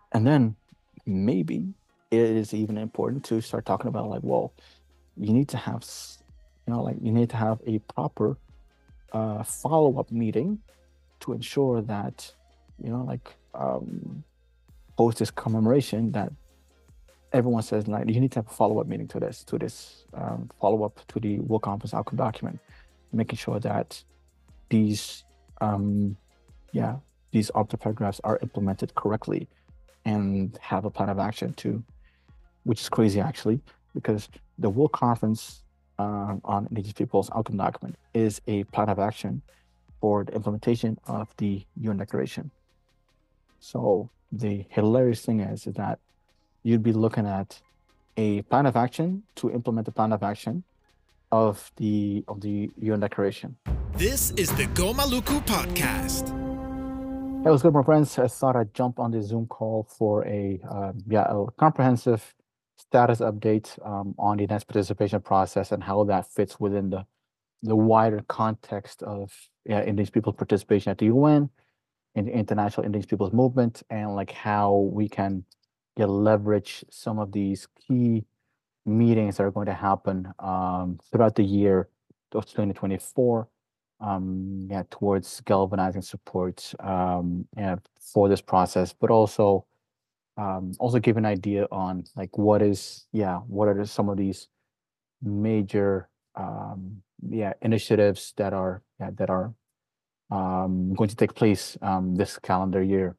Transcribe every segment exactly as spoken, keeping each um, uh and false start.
And then maybe it is even important to start talking about like, well, you need to have, you know, like you need to have a proper uh, follow-up meeting to ensure that, you know, like um, post this commemoration that everyone says like you need to have a follow-up meeting to this, to this um, follow-up to the World Conference outcome document, making sure that these, um, yeah, these object paragraphs are implemented correctly and have a plan of action to, which is crazy actually, because the World Conference uh, on Indigenous Peoples outcome document is a plan of action for the implementation of the U N Declaration. So the hilarious thing is, is that you'd be looking at a plan of action to implement the plan of action of the of the U N Declaration. This is the Go Maluku podcast. Hey, what's good, my friends? I thought I'd jump on the Zoom call for a uh, yeah a comprehensive status update um, on the next participation process and how that fits within the the wider context of yeah, Indigenous people's participation at the U N in the International Indigenous Peoples Movement, and like how we can yeah, leverage some of these key meetings that are going to happen um, throughout the year of twenty twenty-four, um, yeah, towards galvanizing support um, yeah, for this process, but also um, also give an idea on like what is yeah what are the, some of these major um, yeah initiatives that are yeah, that are um, going to take place um, this calendar year.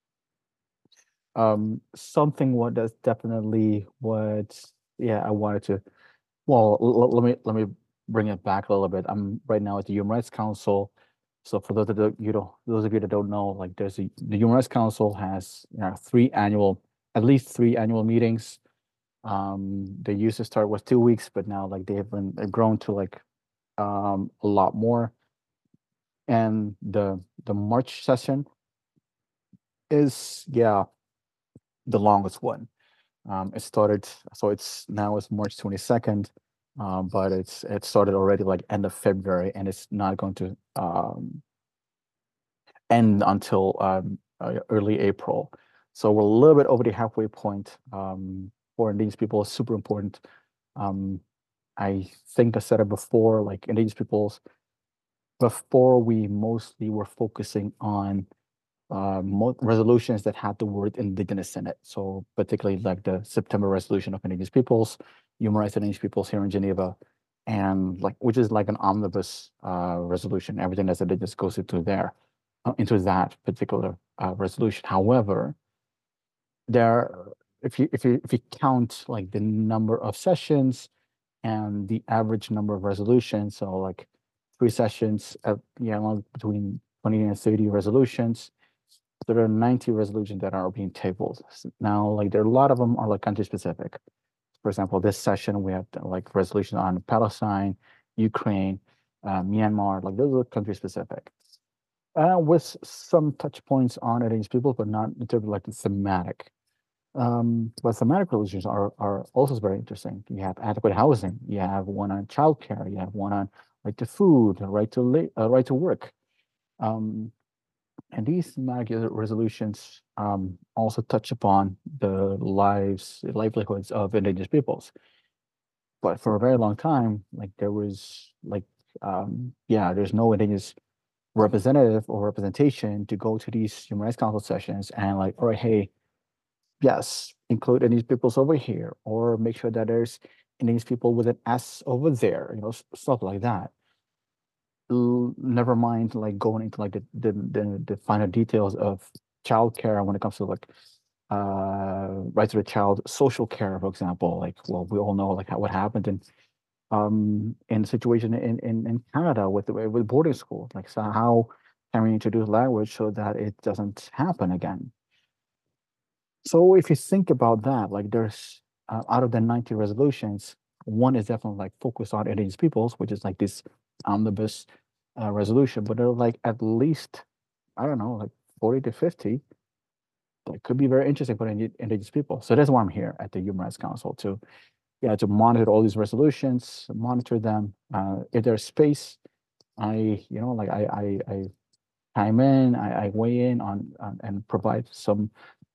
Um, something what that's definitely what yeah I wanted to well l- l- let me let me bring it back a little bit. I'm right now at the Human Rights Council. So for those of the, you know those of you that don't know, like there's a the Human Rights Council has you know, three annual at least three annual meetings. Um, they used to start with two weeks, but now like they have been they've grown to like um a lot more. And the the March session is yeah the longest one. Um, it started, so it's now it's March twenty-second, um, but it's it started already like end of February, and it's not going to um, end until um, uh, early April. So we're a little bit over the halfway point. Um, for Indigenous people, is super important. Um, I think I said it before, like Indigenous peoples, before we mostly were focusing on uh, mo resolutions that had the word indigenous in it. So particularly like the September resolution of indigenous peoples, human rights of indigenous peoples here in Geneva, and like which is like an omnibus uh, resolution. Everything that's indigenous goes into there, uh, into that particular uh, resolution. However, there, if you if you if you count like the number of sessions and the average number of resolutions, so like three sessions, at, you know, between twenty and thirty resolutions, there are ninety resolutions that are being tabled. Now, like there are a lot of them are like country specific. For example, this session we have like resolution on Palestine, Ukraine, uh, Myanmar, like those are country specific. Uh, with some touch points on indigenous people, but not in terms of like the thematic. Um, but thematic resolutions are are also very interesting. You have adequate housing, you have one on childcare, you have one on right to food, right to la- uh, right to work. Um, and these thematic resolutions um, also touch upon the lives, livelihoods of indigenous peoples. But for a very long time, like there was like, um, yeah, there's no indigenous representative or representation to go to these human rights council sessions and like, all right, hey, yes, include indigenous peoples over here, or make sure that there's indigenous people with an S over there, you know, stuff like that. Never mind like going into like the the the, the finer details of childcare when it comes to like uh rights of the child, social care, for example. Like, well, we all know like how, what happened in um in the situation in in, in Canada with the with boarding school. Like, so how can we introduce language so that it doesn't happen again? So if you think about that, like there's uh, out of the ninety resolutions, one is definitely like focused on indigenous peoples, which is like this omnibus uh, resolution, but there are like at least, I don't know, like forty to fifty that could be very interesting for indi- indigenous people. So that's why I'm here at the Human Rights Council to, yeah, to monitor all these resolutions, monitor them. Uh, if there's space, I, you know, like I, I, I chime in, I, I weigh in on, on and provide some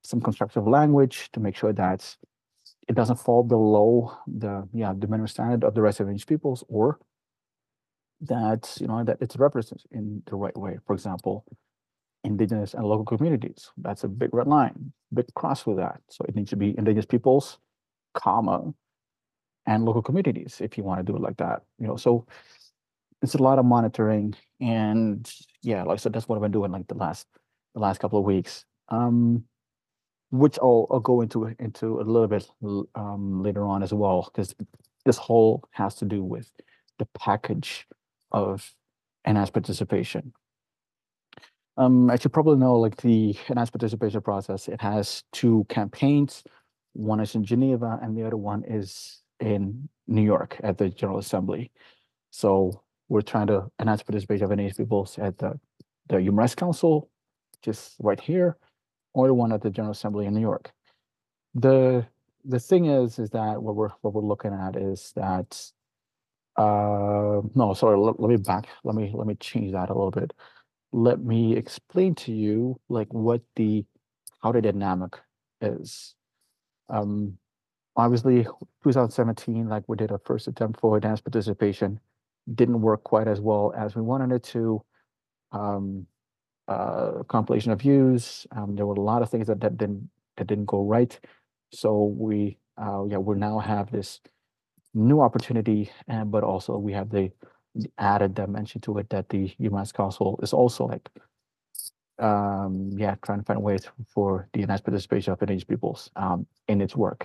some constructive language to make sure that it doesn't fall below the yeah the minimum standard of the rest of indigenous peoples, or that you know that it's represented in the right way. For example, indigenous and local communities. That's a big red line, big cross with that. So it needs to be indigenous peoples, comma, and local communities if you want to do it like that. You know, so it's a lot of monitoring, and yeah, like I said, that's what I've been doing like the last the last couple of weeks. Um, which I'll, I'll go into into a little bit um, later on as well, because this whole has to do with the package of enhanced participation. Um, as you probably know, like the enhanced participation process, it has two campaigns. One is in Geneva, and the other one is in New York at the General Assembly. So we're trying to enhance participation of indigenous peoples at the the Human Rights Council, just right here, or the one at the General Assembly in New York. The the thing is, is that what we're what we're looking at is that uh no, sorry, let, let me back, let me let me change that a little bit. Let me explain to you like what the how the dynamic is. Um obviously two thousand seventeen, like we did our first attempt for enhanced participation, didn't work quite as well as we wanted it to. Um uh, compilation of views. Um, there were a lot of things that, that didn't that didn't go right. So we uh, yeah we now have this new opportunity, and but also we have the, the added dimension to it that the Human Rights Council is also like um, yeah trying to find ways for the enhanced participation of indigenous peoples um, in its work.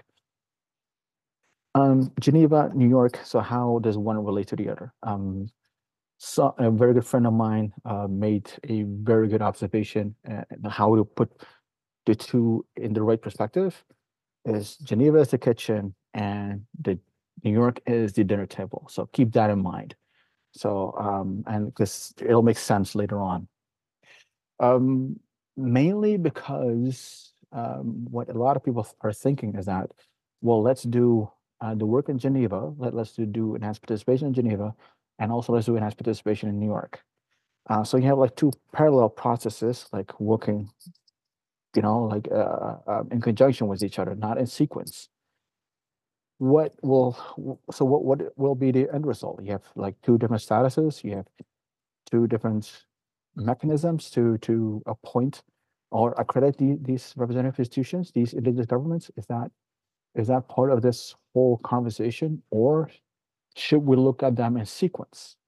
Um, Geneva, New York. So how does one relate to the other? Um, So a very good friend of mine uh, made a very good observation uh, how to put the two in the right perspective. Is Geneva is the kitchen and the New York is the dinner table. So keep that in mind. So um, and because it'll make sense later on. Um, mainly because um, what a lot of people are thinking is that, well, let's do uh, the work in Geneva. Let, let's do, do enhanced participation in Geneva, and also let's do enhanced participation in New York. Uh, so you have like two parallel processes, like working, you know, like uh, uh, in conjunction with each other, not in sequence. What will so what what will be the end result? You have like two different statuses. You have two different mechanisms to to appoint or accredit the, these representative institutions, these indigenous governments. Is that is that part of this whole conversation, or should we look at them in sequence?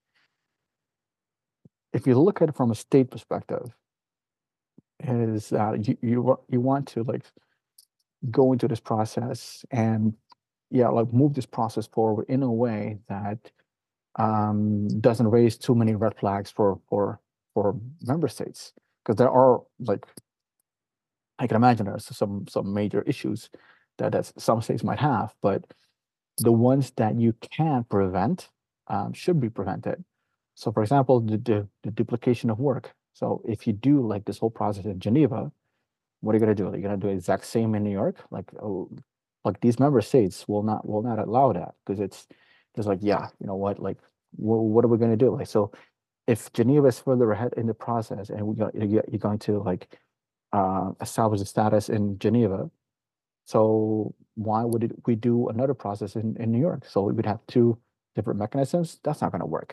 If you look at it from a state perspective, is that you you you want to like go into this process and yeah, like move this process forward in a way that um, doesn't raise too many red flags for for for member states, because there are like I can imagine there's some some major issues that, that some states might have, but the ones that you can prevent um, should be prevented. So, for example, the, the, the duplication of work. So, if you do like this whole process in Geneva, what are you going to do? Are you going to do the exact same in New York? Like, oh, like these member states will not will not allow that, because it's just like, yeah, you know what? Like, well, what are we going to do? Like, so if Geneva is further ahead in the process, and we got, you're going to like uh, establish a status in Geneva, so why would it, we do another process in, in New York? So we would have two different mechanisms. That's not going to work.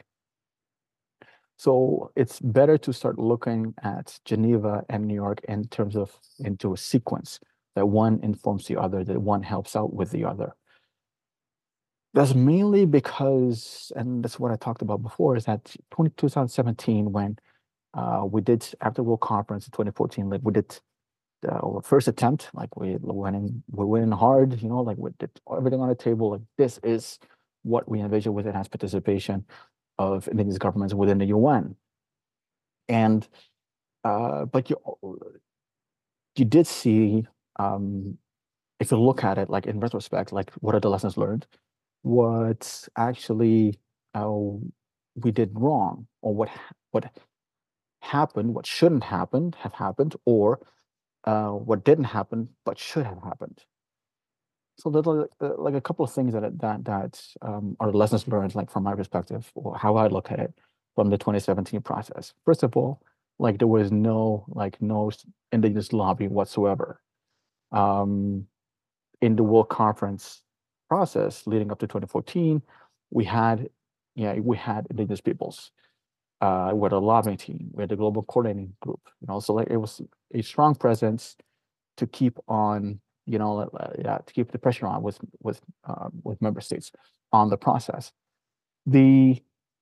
So it's better to start looking at Geneva and New York in terms of into a sequence, that one informs the other, that one helps out with the other. That's mainly because, and that's what I talked about before, is that two thousand seventeen, when uh, we did, after World Conference in twenty fourteen, like we did the first attempt, like we went in, we went in hard, you know, like we did everything on the table. Like this is what we envision with enhanced participation of indigenous governments within the U N. And uh, but you you did see, um, if you look at it like in retrospect, like what are the lessons learned? What actually uh, we did wrong, or what what happened, what shouldn't happen have happened, or uh, what didn't happen but should have happened. So there's like, uh, like a couple of things that that that um, are lessons learned, like from my perspective, or how I look at it from the twenty seventeen process. First of all, like there was no like no indigenous lobby whatsoever. Um, in the World Conference process leading up to twenty fourteen, we had, yeah, we had indigenous peoples. Uh, we had a lobbying team, we had the global coordinating group, you know, so like it was a strong presence to keep on, you know, uh, yeah, to keep the pressure on with with uh, with member states on the process. The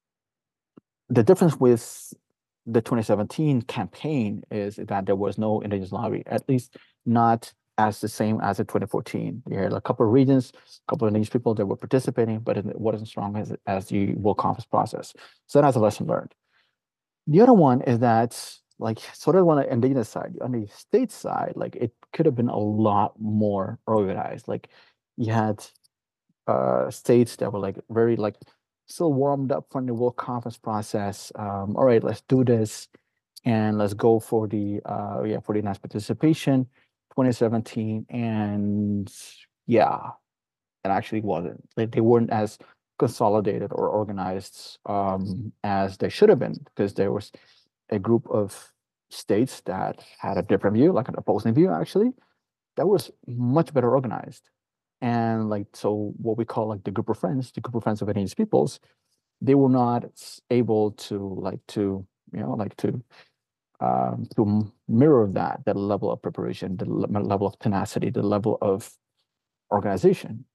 the difference with the twenty seventeen campaign is that there was no indigenous lobby, at least not as the same as in twenty fourteen. You had a couple of regions, a couple of indigenous people that were participating, but it wasn't strong as, as the World Conference process. So that's a lesson learned. The other one is that, like, sort of on the indigenous side, on the state side, like it could have been a lot more organized. Like you had uh, states that were like very like still warmed up from the World Conference process. Um, all right, let's do this, and let's go for the uh, yeah for the next participation, twenty seventeen, and yeah, it actually wasn't. Like they weren't as consolidated or organized um, as they should have been because there was a group of states that had a different view, like an opposing view actually, that was much better organized. And like, so what we call like the group of friends, the group of friends of indigenous peoples, they were not able to like to, you know, like to um, to mirror that, that level of preparation, the level of tenacity, the level of organization.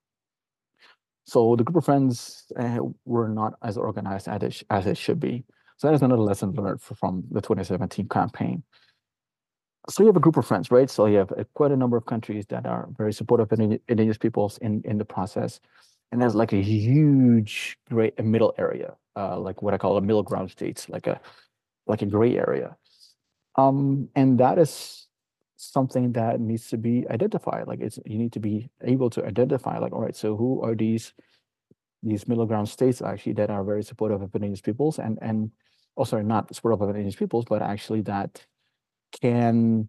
So the group of friends uh, were not as organized as it, as it should be. So that is another lesson learned from the twenty seventeen campaign. So you have a group of friends, right? So you have a, quite a number of countries that are very supportive of indigenous peoples in, in the process. And there's like a huge great middle area, uh, like what I call a middle ground states, like a like a gray area. Um, and that is something that needs to be identified. Like it's you need to be able to identify, like, all right, so who are these these middle ground states actually that are very supportive of indigenous peoples and and oh sorry, not supportive of indigenous peoples, but actually that can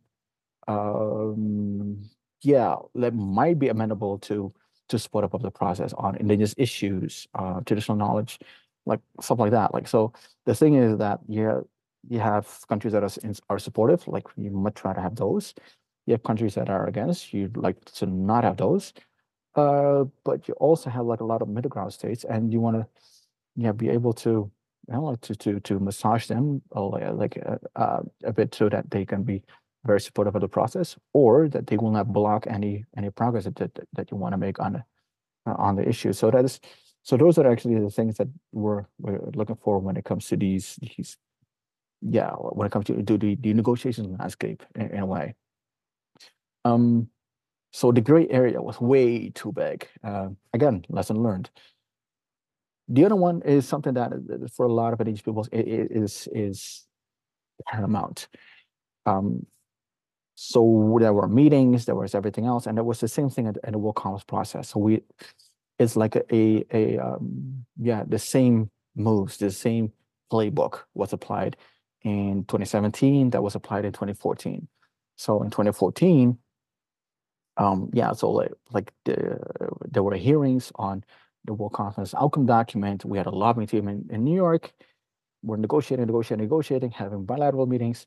um yeah that might be amenable to to support up of the process on indigenous issues, uh traditional knowledge, like stuff like that. Like so the thing is that yeah you have countries that are, are supportive, like you much try to have those. You have countries that are against, you'd like to not have those. Uh but you also have like a lot of middle ground states and you want to yeah be able to you know like to to to massage them uh, like uh, uh, a bit so that they can be very supportive of the process, or that they will not block any any progress that that, that you want to make on the uh, on the issue. So that is so those are actually the things that we're we're looking for when it comes to these these yeah when it comes to, to the, the negotiation landscape in, in a way. Um, so the gray area was way too big. Uh, again, lesson learned. The other one is something that uh, for a lot of indigenous peoples it, it is is paramount. Um, so there were meetings, there was everything else, and there was the same thing in, in the World Conference process. So we, it's like a a, a um, yeah the same moves, the same playbook was applied in twenty seventeen that was applied in twenty fourteen. So in twenty fourteen, um, yeah, so like like the, there were hearings on the World Conference outcome document. We had a lobbying team in, in New York. We're negotiating, negotiating, negotiating, having bilateral meetings.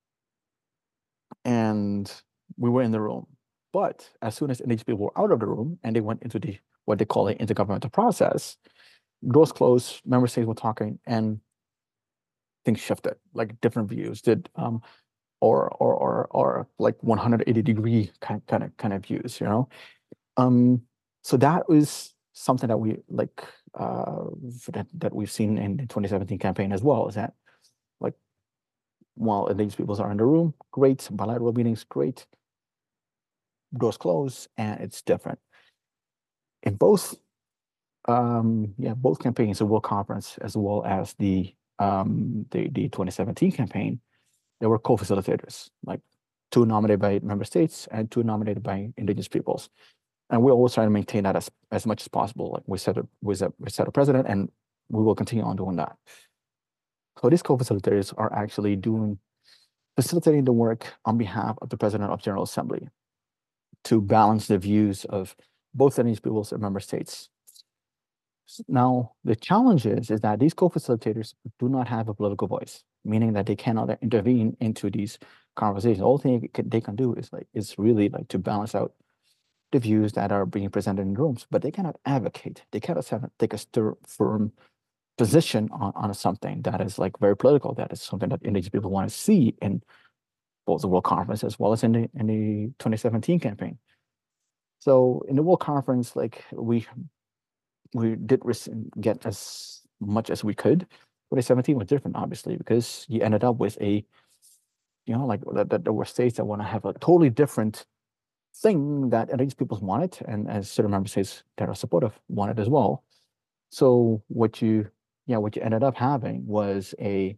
And we were in the room. But as soon as indigenous people were out of the room and they went into the what they call the intergovernmental process, doors closed, member states were talking, and things shifted, like different views did, um, or or or or like one hundred eighty degree kind kind of kind of views, you know. Um, so that was something that we like uh, that that we've seen in the twenty seventeen campaign as well. Is that like while indigenous peoples are in the room, great bilateral meetings, great. Doors closed, and it's different. In both, um, yeah, both campaigns, the World Conference as well as the um, the the twenty seventeen campaign, there were co-facilitators, like two nominated by member states and two nominated by indigenous peoples. And we always try to maintain that as, as much as possible. Like we set a we set, we set a president, and we will continue on doing that. So these co-facilitators are actually doing facilitating the work on behalf of the President of General Assembly to balance the views of both indigenous peoples and member states. Now, the challenge is, is that these co-facilitators do not have a political voice, meaning that they cannot intervene into these conversation. The only thing they can, they can do is like is really like to balance out the views that are being presented in rooms, but they cannot advocate. They cannot have, take a stir, firm position on, on something that is like very political. That is something that indigenous people want to see in both the World Conference as well as in the in the twenty seventeen campaign. So in the World Conference, like we we did get as much as we could. twenty seventeen was different, obviously, because you ended up with a, you know, like that, that there were states that want to have a totally different thing that indigenous peoples wanted, and as certain member states that are supportive wanted as well. So what you, yeah, what you ended up having was a,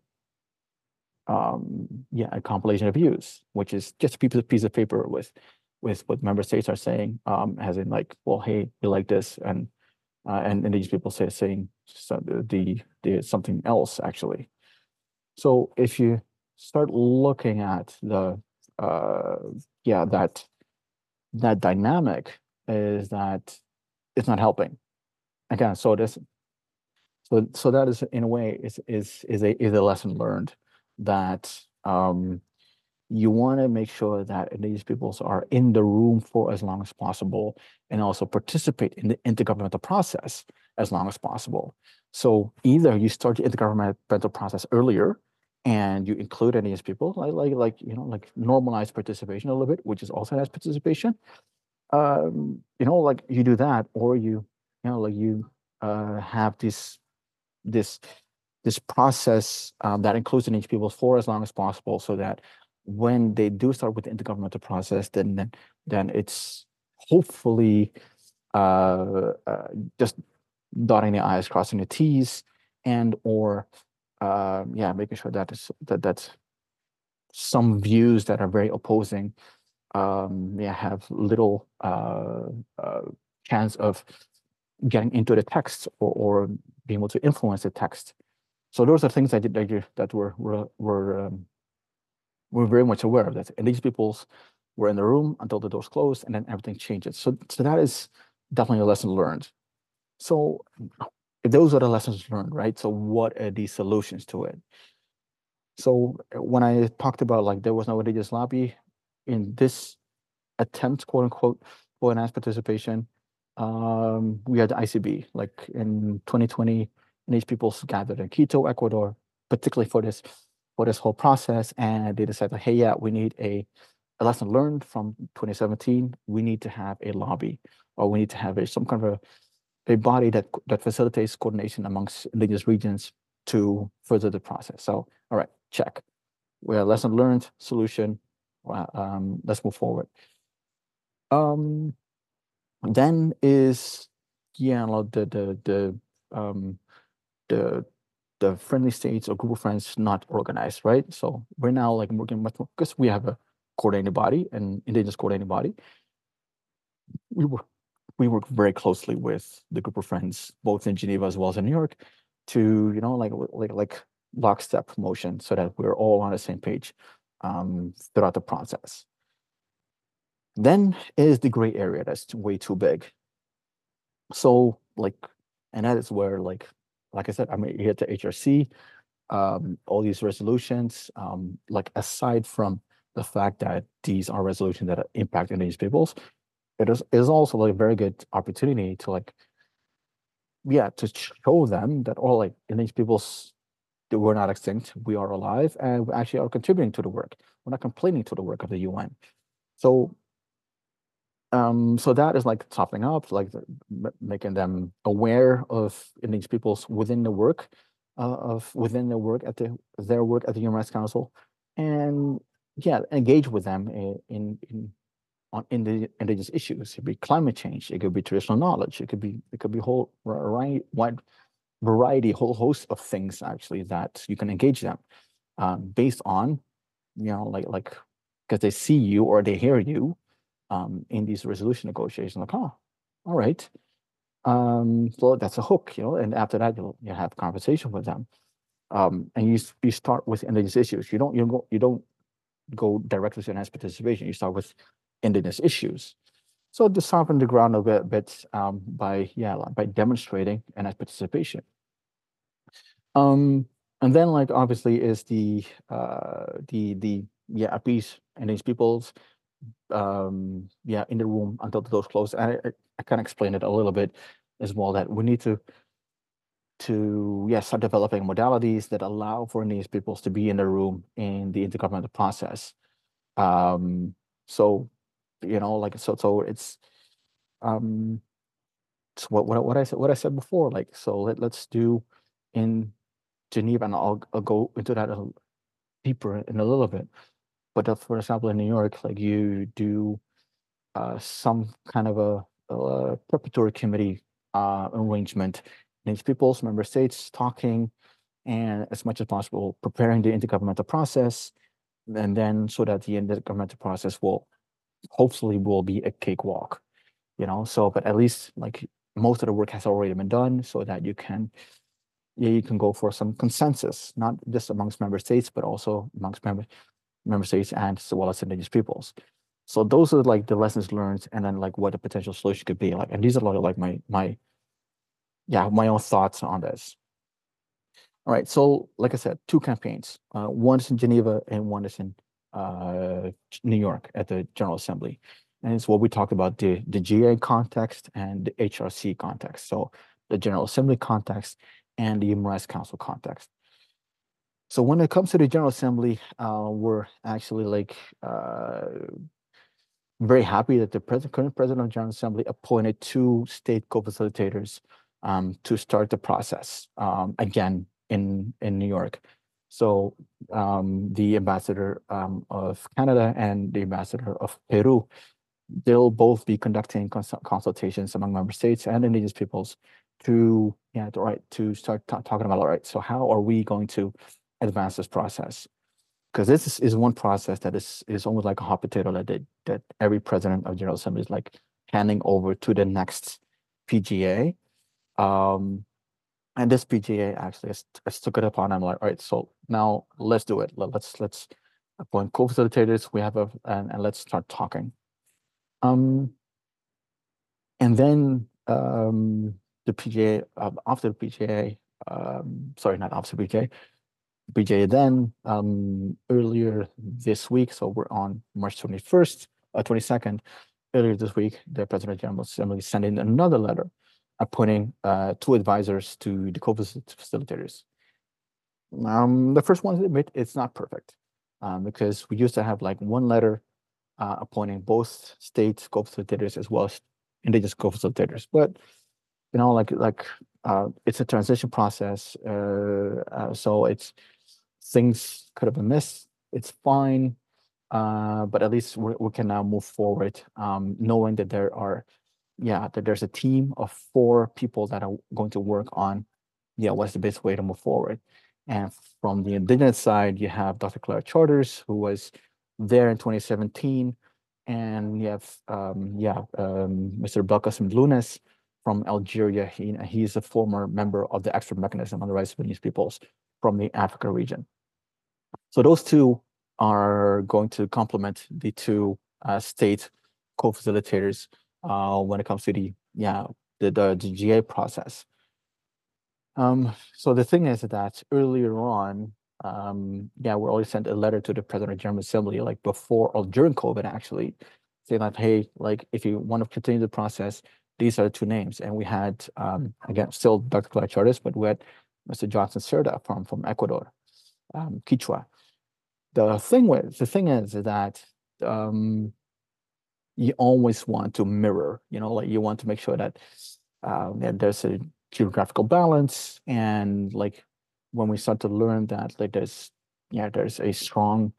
um, yeah, a compilation of views, which is just a piece of, piece of paper with, with what member states are saying, um, as in like, well, hey, we like this, and uh, and indigenous people say saying so the the something else actually. So if you start looking at the, uh, yeah, that that dynamic is that it's not helping. Again, so this, so so that is in a way is is is a is a lesson learned that um, you want to make sure that indigenous peoples are in the room for as long as possible, and also participate in the intergovernmental process as long as possible. So either you start the intergovernmental process earlier, and you include indigenous people, like like like you know, like normalize participation a little bit, which is also has participation. Um, you know, like you do that, or you, you know, like you uh, have this this this process um, that includes indigenous people for as long as possible, so that when they do start with the intergovernmental process, then then, then it's hopefully uh, uh, just dotting the i's, crossing the t's, and or uh, yeah, making sure that is that that's some views that are very opposing, um, yeah, have little uh, uh, chance of getting into the text, or, or being able to influence the text. So those are things that that, you, that were were were um, we're very much aware of that. And these peoples were in the room until the doors closed, and then everything changes. So, so that is definitely a lesson learned. So if those are the lessons learned, right? So what are the solutions to it? So when I talked about like there was no indigenous lobby in this attempt, quote unquote, for enhanced participation, um, we had the I C B. Like in twenty twenty, these people gathered in Quito, Ecuador, particularly for this for this whole process, and they decided, hey, yeah, we need a, a lesson learned from twenty seventeen. We need to have a lobby, or we need to have a some kind of a, a body that that facilitates coordination amongst indigenous regions to further the process. So, all right, check. We have lesson learned, solution. Um, let's move forward. Um, then is yeah, like the the the um the the friendly states or group of friends not organized, right? So we're now like working much more because we have a coordinating body, an indigenous coordinating body. We work we work very closely with the group of friends, both in Geneva as well as in New York, to you know like like like lockstep motion, so that we're all on the same page um, throughout the process. Then is the gray area that's way too big. So like, and that is where like, like I said, I'm here at the H R C, um, all these resolutions, um, like aside from the fact that these are resolutions that impact indigenous peoples, it is, is also like a very good opportunity to like, yeah, to show them that all like indigenous peoples, that we're not extinct, we are alive, and we actually are contributing to the work. We're not complaining to the work of the U N. So Um, so that is like topping up, like the, making them aware of indigenous peoples within the work uh, of within their work at the their work at the Human Rights Council, and yeah, engage with them in in, in on in the indigenous issues. It could be climate change, it could be traditional knowledge, it could be it could be whole right wide variety, whole host of things actually that you can engage them um, based on, you know, like like because they see you or they hear you. Um, in these resolution negotiations, like, oh, all right. Um, so that's a hook, you know, and after that, you'll you have conversation with them. Um, and you you start with indigenous issues. You don't you go you don't go directly to enhanced participation. You start with indigenous issues. So to soften the ground a bit, bit um, by yeah by demonstrating enhanced participation. Um, and then like obviously is the uh, the the yeah, appease indigenous peoples, um, yeah, in the room until the doors close. And I, I, I kind of explained it a little bit as well, that we need to to yeah start developing modalities that allow for indigenous peoples to be in the room in the intergovernmental process. Um, so you know, like so so it's um it's what what what I said what I said before. Like so let let's do in Geneva, and I'll I'll go into that a little deeper in a little bit. But uh, for example, in New York, like you do uh, some kind of a, a preparatory committee uh, arrangement. Needs people's member states talking, and as much as possible preparing the intergovernmental process, and then so that the intergovernmental process will hopefully will be a cakewalk, you know. So, but at least like most of the work has already been done, so that you can yeah you can go for some consensus, not just amongst member states, but also amongst member member states and as well as indigenous peoples. So those are like the lessons learned, and then like what the potential solution could be like. And these are like, like my my yeah my own thoughts on this. All right, so like I said, two campaigns. Uh, one is in Geneva and one is in uh, New York at the General Assembly. And it's what we talked about, the, the G A context and the H R C context. So the General Assembly context and the Human Rights Council context. So when it comes to the General Assembly, uh, we're actually like uh, very happy that the president, current president of the General Assembly appointed two state co-facilitators um, to start the process um, again in in New York. So um, the ambassador um, of Canada and the ambassador of Peru, they'll both be conducting cons consultations among member states and indigenous peoples to yeah to, right to start talking about all right. So how are we going to advance this process? Because this is, is one process that is is almost like a hot potato that they, that every president of General Assembly is like handing over to the next P G A. Um, and this P G A actually has, has took it upon. I'm like, all right, so now let's do it. Let, let's let's appoint co-facilitators. We have a and, and let's start talking. Um, and then um, the P G A uh, after the P G A, um, sorry, not after the P G A. B J then um, earlier this week, so we're on March twenty-first, uh, twenty-second, earlier this week, the President of the General Assembly sent in another letter appointing uh, two advisors to the co-facilitators. Um, the first one, to admit, it's not perfect um, because we used to have like one letter uh, appointing both state co-facilitators as well as indigenous co-facilitators, but you know, like like uh, it's a transition process, uh, uh, so it's things could have been missed. It's fine, uh, but at least we, we can now move forward, um, knowing that there are, yeah, that there's a team of four people that are going to work on, yeah, what's the best way to move forward. And from the indigenous side, you have Doctor Clara Charters, who was there in twenty seventeen, and you have, um, yeah, um, Mister Belkacem Lunes from Algeria. He, he's a former member of the Expert Mechanism on the Rights of Indigenous Peoples from the Africa region. So those two are going to complement the two uh, state co-facilitators uh, when it comes to the yeah the, the, the G A process. Um, so the thing is that earlier on, um, yeah, we already sent a letter to the President of the General Assembly, like before or during COVID, actually, saying that, hey, like if you want to continue the process, these are the two names. And we had, um, again, still Doctor Clara Charters, but we had Mister Johnson Cerda from from Ecuador, um, Quechua. The thing with the thing is that um, you always want to mirror, you know, like you want to make sure that uh, that there's a geographical balance, and like when we start to learn that like there's yeah there's a strong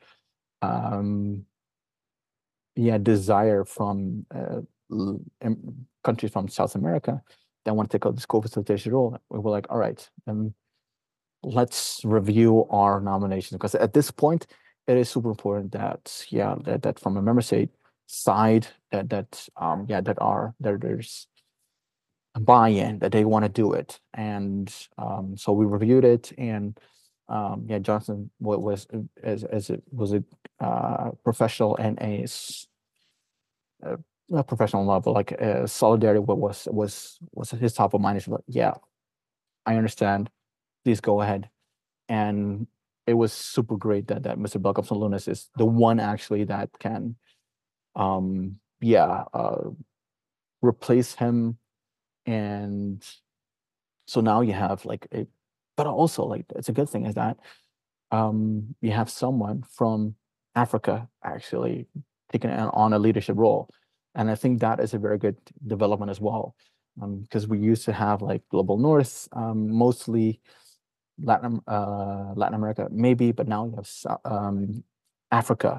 um yeah desire from uh, countries from South America that want to take out this co-facilitation role, we were like, all right, then let's review our nominations, because at this point it is super important that yeah that, that from a member state side that that um yeah that are there there's buy-in that they want to do it. And um, so we reviewed it, and um, yeah, Johnson wa- was as as it was a uh, professional and a, s- uh, not professional level, like uh, solidarity wa- was was was his top of mind. Is like, yeah, I understand. Please go ahead. And it was super great that that Mister Belkapson Lunas is the one actually that can, um, yeah, uh, replace him. And so now you have like a, but also like it's a good thing is that um, you have someone from Africa actually taking on a leadership role. And I think that is a very good development as well. Um, because we used to have like Global North, um, mostly Latin uh, Latin America, maybe, but now you have um, Africa,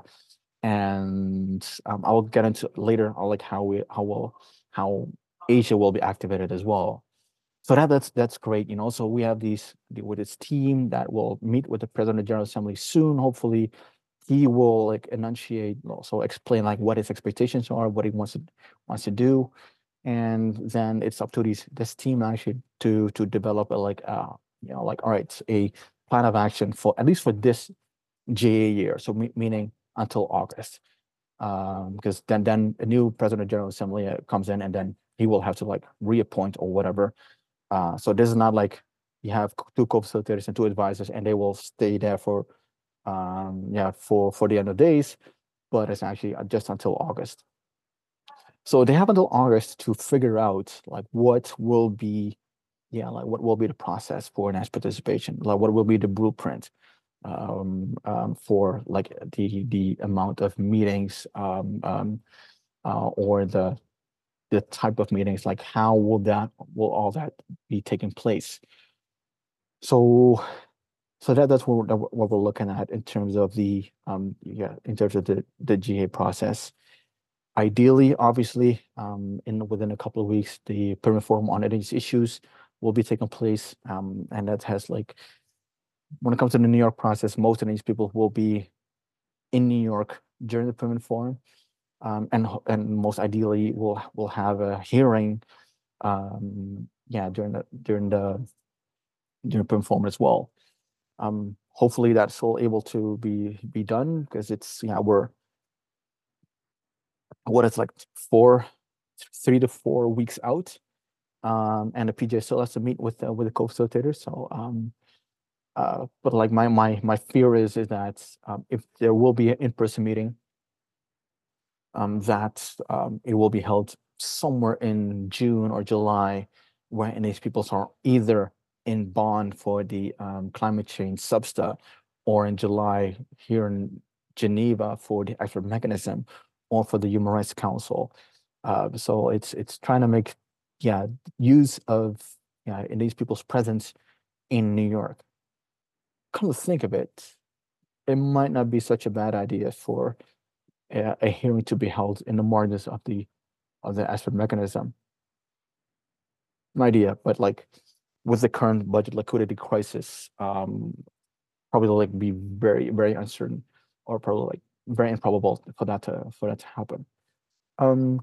and um, I will get into later on like how we how will how Asia will be activated as well. So that that's that's great, you know. So we have these with this team that will meet with the President of the General Assembly soon. Hopefully, he will like enunciate, also explain like what his expectations are, what he wants to wants to do, and then it's up to these this team actually to to develop a like uh you know like all right a plan of action for at least for this J A year. So me meaning until August, um because then then a new President of the General Assembly uh, comes in, and then he will have to like reappoint or whatever. Uh, so this is not like you have two co-facilitators and two advisors, and they will stay there for, um, yeah, for for the end of days, but it's actually just until August. So they have until August to figure out like what will be, yeah, like what will be the process for N A S participation, like what will be the blueprint, um, um, for like the the amount of meetings, um, um, uh, or the the type of meetings, like how will that will all that be taking place. So so that that's what we're, what we're looking at in terms of the um yeah in terms of the the G A process. Ideally, obviously, um in within a couple of weeks, the permit forum on these issues will be taking place, um and that has like when it comes to the New York process, most of these people will be in New York during the permit forum, um and and most ideally we'll we'll have a hearing, um yeah during the during the during the permit forum as well. Um, hopefully that's all able to be be done, because it's yeah we're what it's like four, three to four weeks out, um, and the P J still has to meet with uh, with the co-facilitators. So, um, uh, but like my my my fear is is that um, if there will be an in-person meeting, um, that um, it will be held somewhere in June or July, when these people are either in Bonn for the um, climate change substa, or in July here in Geneva for the actual mechanism, or for the Human Rights Council. Uh, so it's it's trying to make yeah use of yeah in these people's presence in New York. Come to think of it, it might not be such a bad idea for a, a hearing to be held in the margins of the of the Aspen mechanism. An idea, but like with the current budget liquidity crisis, um, probably like be very very uncertain, or probably like very improbable for that to for that to happen. Um,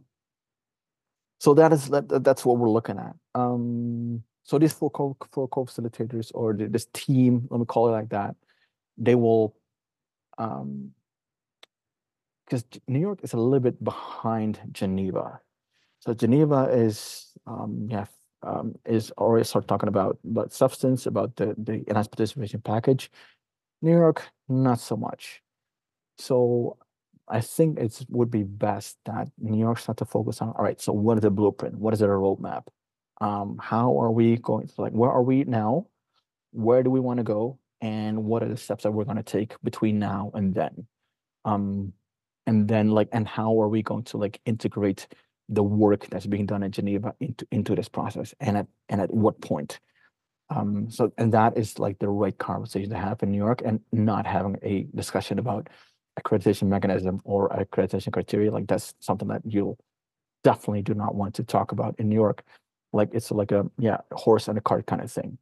so that is that that's what we're looking at. Um, so these four co four co-facilitators, or the, this team, let me call it like that, they will, um, because New York is a little bit behind Geneva. So Geneva is, um, yeah, um, is already start talking about about substance, about the the enhanced participation package. New York, not so much. So I think it would be best that New York start to focus on, all right, so what is the blueprint? What is the roadmap? Um, how are we going to, like, where are we now? Where do we want to go? And what are the steps that we're going to take between now and then? Um, and then like, and how are we going to like integrate the work that's being done in Geneva into into this process, and at and at what point? Um, so and that is like the right conversation to have in New York, and not having a discussion about accreditation mechanism or accreditation criteria. Like that's something that you definitely do not want to talk about in New York. Like it's like a yeah horse and a cart kind of thing.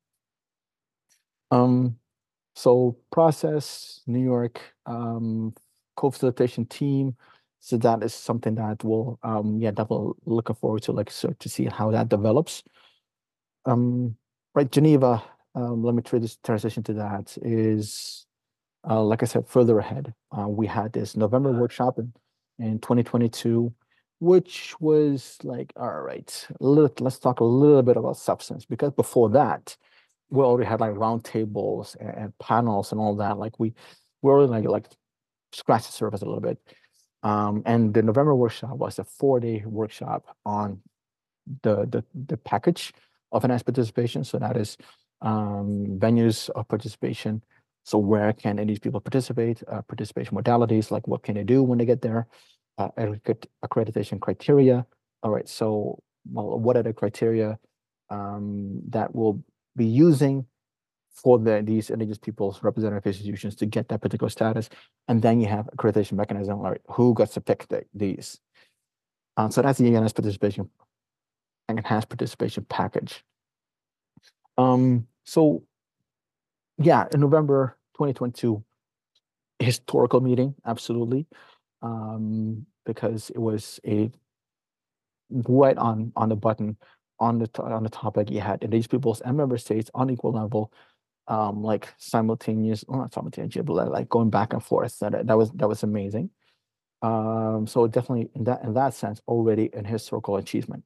Um, so process, New York, um, co-facilitation team. So that is something that will, um, yeah, definitely looking forward to, like, so to see how that develops. Um, right, Geneva, um, let me try this transition to that is, uh, like I said, further ahead. Uh, we had this November workshop in, in twenty twenty-two, which was like, all right, let, let's talk a little bit about substance, because before that, we already had like round tables and, and panels and all that. Like we, we already like like scratched the surface a little bit. Um, and the November workshop was a four-day workshop on the the the package of enhanced participation. So that is um, venues of participation. So where can these people participate? Uh, participation modalities, like what can they do when they get there? Uh, accreditation criteria. All right. So, well, what are the criteria um, that we'll be using for the these indigenous people's representative institutions to get that particular status? And then you have accreditation mechanism. Like who gets to pick the, these? Uh, so that's the enhanced participation enhanced participation package. Um, so yeah, in November twenty twenty-two, historical meeting, absolutely, um, because it was a right on on the button on the on the topic. You had indigenous peoples and member states on equal level, um, like simultaneous, well, not simultaneous, but like going back and forth. That that was that was amazing. Um, so definitely in that in that sense, already an historical achievement.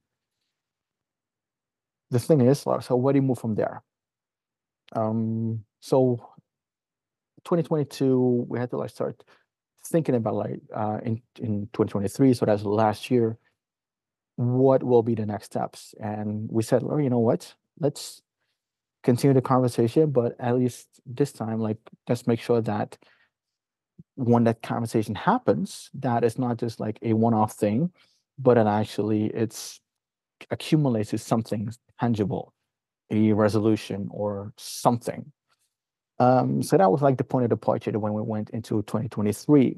The thing is, so where do you move from there? Um, so twenty twenty-two, we had to like start thinking about like uh, in in twenty twenty-three. So that's last year. What will be the next steps? And we said, oh, you know what? Let's continue the conversation, but at least this time, like, let's make sure that when that conversation happens, that it's not just like a one-off thing, but it actually it's accumulates to something tangible, a resolution or something. Um, so that was like the point of departure when we went into twenty twenty-three.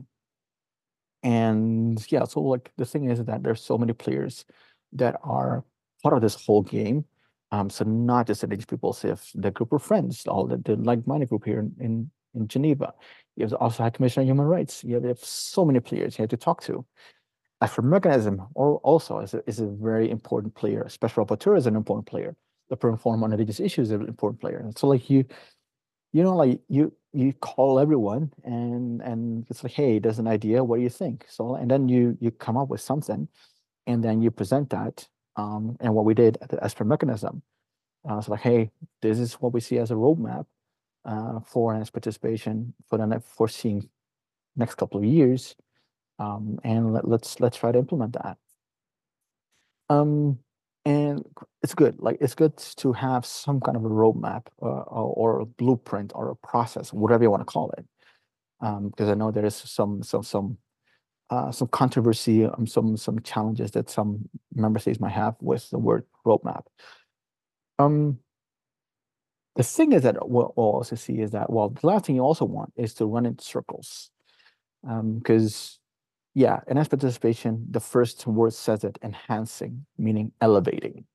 And yeah, so like the thing is that there's so many players that are part of this whole game. Um, so not just indigenous people, so if the group of friends, all the, the like-minded group here in, in, in Geneva. You have also High Commissioner on Human Rights. You have, you have so many players you have to talk to. African Mechanism or also is a, is a very important player. Special Rapporteur is an important player. The Permanent Forum on Indigenous Issues is an important player. And so like you, you know, like you you call everyone and and it's like, hey, there's an idea. What do you think? So and then you you come up with something, and then you present that. Um, and what we did at the Esper Mechanism, uh, so like, hey, this is what we see as a roadmap uh, for enhanced participation for the next foreseeing next couple of years. Um, and let, let's let's try to implement that. Um, and it's good. Like it's good to have some kind of a roadmap uh, or, or a blueprint or a process, whatever you want to call it. Um, because I know there is some some some uh, some controversy, um, some some challenges that some member states might have with the word roadmap. Um, the thing is that we'll, we'll also see is that well, the last thing you also want is to run in circles, because. Um, Yeah, enhanced participation, the first word says it, enhancing, meaning elevating.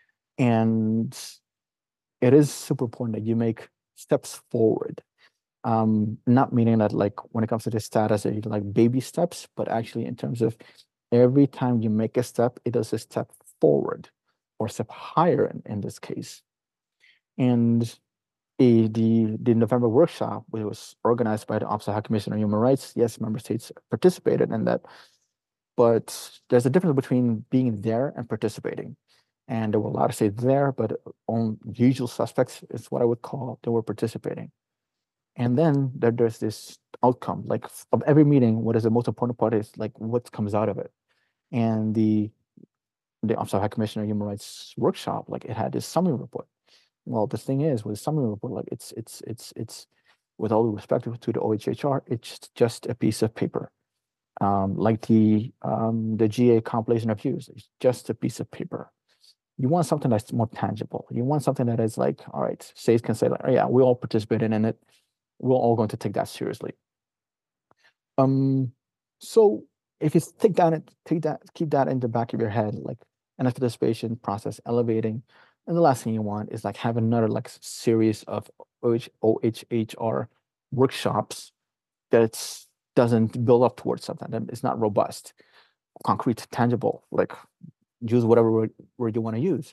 And it is super important that you make steps forward. Um, not meaning that like when it comes to this status, that you like baby steps, but actually in terms of every time you make a step, it is a step forward or step higher in, in this case. And a, the, the November workshop, which was organized by the Office of High Commissioner on Human Rights, yes, member states participated in that. But there's a difference between being there and participating. And there were a lot of states there, but on usual suspects is what I would call they were participating. And then there, there's this outcome, like of every meeting, what is the most important part is like what comes out of it. And the the Office of High Commissioner of Human Rights workshop, like it had this summary report. Well, the thing is with the summary report, like it's it's it's it's with all due respect to the O H H R, it's just a piece of paper. Um, like the um, the G A compilation of views, it's just a piece of paper. You want something that's more tangible. You want something that is like, all right, states can say like, oh yeah, we all participated in it. We're all going to take that seriously. Um, so if you take that, take that, keep that in the back of your head, like an participation process elevating, and the last thing you want is like have another like series of O H H R workshops that's doesn't build up towards something that is not robust, concrete, tangible, like use whatever word, word you want to use.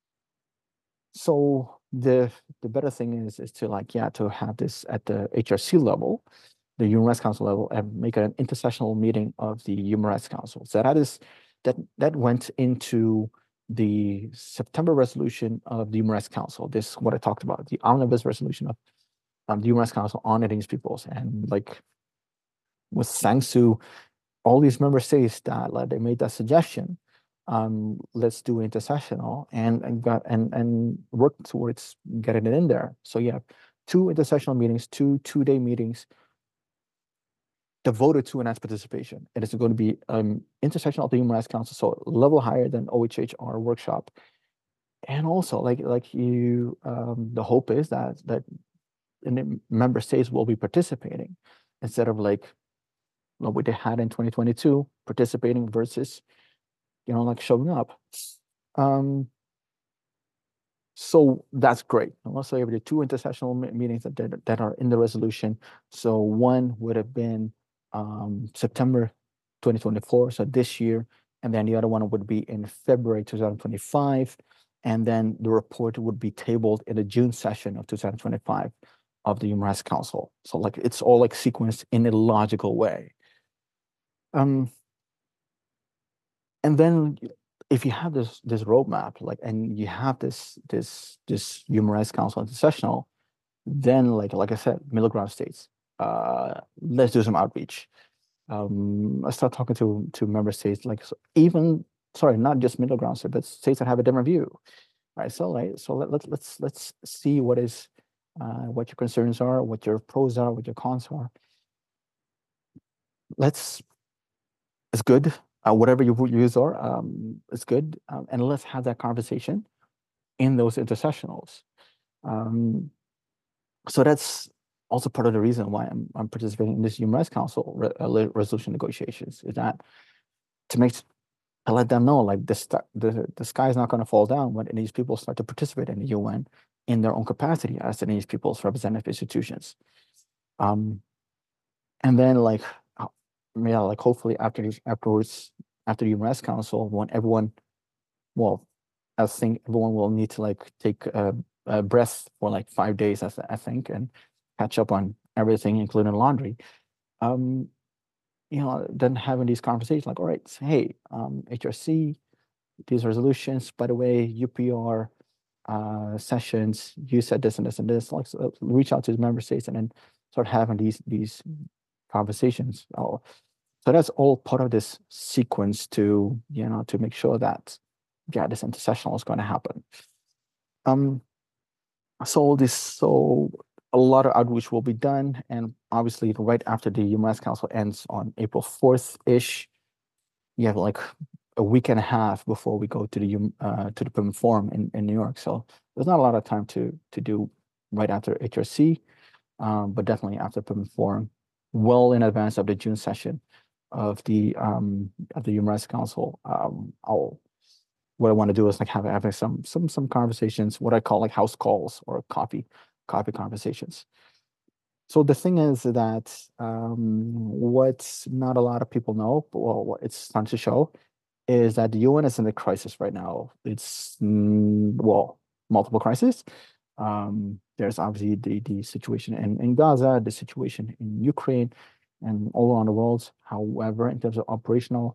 So the the better thing is is to like, yeah, to have this at the H R C level, the Human Rights Council level, and make it an intersessional meeting of the Human Rights Council. So that is that that went into the September resolution of the Human Rights Council. This what I talked about, the omnibus resolution of um, the Human Rights Council on Indigenous peoples, and like with Sangsu, all these member states that like they made that suggestion. Um, let's do intersessional and and got and and work towards getting it in there. So yeah, two intersessional meetings, two two day meetings devoted to enhanced participation. It is going to be um intersectional of the Human Rights Council, so level higher than O H H R workshop. And also, like like you, um, the hope is that that the member states will be participating instead of like what they had in twenty twenty-two, participating versus, you know, like showing up. Um, so that's great. And also, you have the two intersessional meetings that, that that are in the resolution. So one would have been um, September twenty twenty-four, so this year, and then the other one would be in February two thousand twenty-five, and then the report would be tabled in the June session of two thousand twenty-five of the Human Rights Council. So like it's all like sequenced in a logical way. Um, and then if you have this this roadmap, like, and you have this this this Human Rights Council intersessional, then like like I said, middle ground states, uh, let's do some outreach. Um, I start talking to to member states, like so even sorry, not just middle ground states, but states that have a different view. All right, so like so let, let let's let's see what is uh, what your concerns are, what your pros are, what your cons are. Let's it's good. Uh, whatever your views are, um, it's good, um, and let's have that conversation in those intersessionals. Um, so that's also part of the reason why I'm, I'm participating in this Human Rights Council re uh, resolution negotiations, is that to make to let them know like the the the sky is not going to fall down when these people start to participate in the U N in their own capacity as the Indigenous people's representative institutions. Um, and then like yeah, like hopefully after this afterwards after the Human Rights Council, when everyone, well, I think everyone will need to like take a, a breath for like five days, I, th I think, and catch up on everything, including laundry. Um, you know, then having these conversations like, all right, so, hey, um, H R C, these resolutions, by the way, U P R uh, sessions, you said this and this and this. Like, so reach out to the member states and then start having these these conversations. Oh, so that's all part of this sequence to, you know, to make sure that, yeah, this intersessional is going to happen. Um, so this, so a lot of outreach will be done, and obviously right after the Human Rights Council ends on April fourth-ish, you have like a week and a half before we go to the uh, to the Permanent Forum in, in New York. So there's not a lot of time to to do right after H R C, um, but definitely after Permanent Forum, well in advance of the June session of the um of the Human Rights Council. Um, I'll what I want to do is like have having some some some conversations, what I call like house calls or coffee coffee conversations. So the thing is that um, what not a lot of people know, but well, what it's time to show, is that the U N is in a crisis right now. It's mm, well, multiple crises. Um, there's obviously the the situation in, in Gaza, the situation in Ukraine, and all around the world. However, in terms of operational,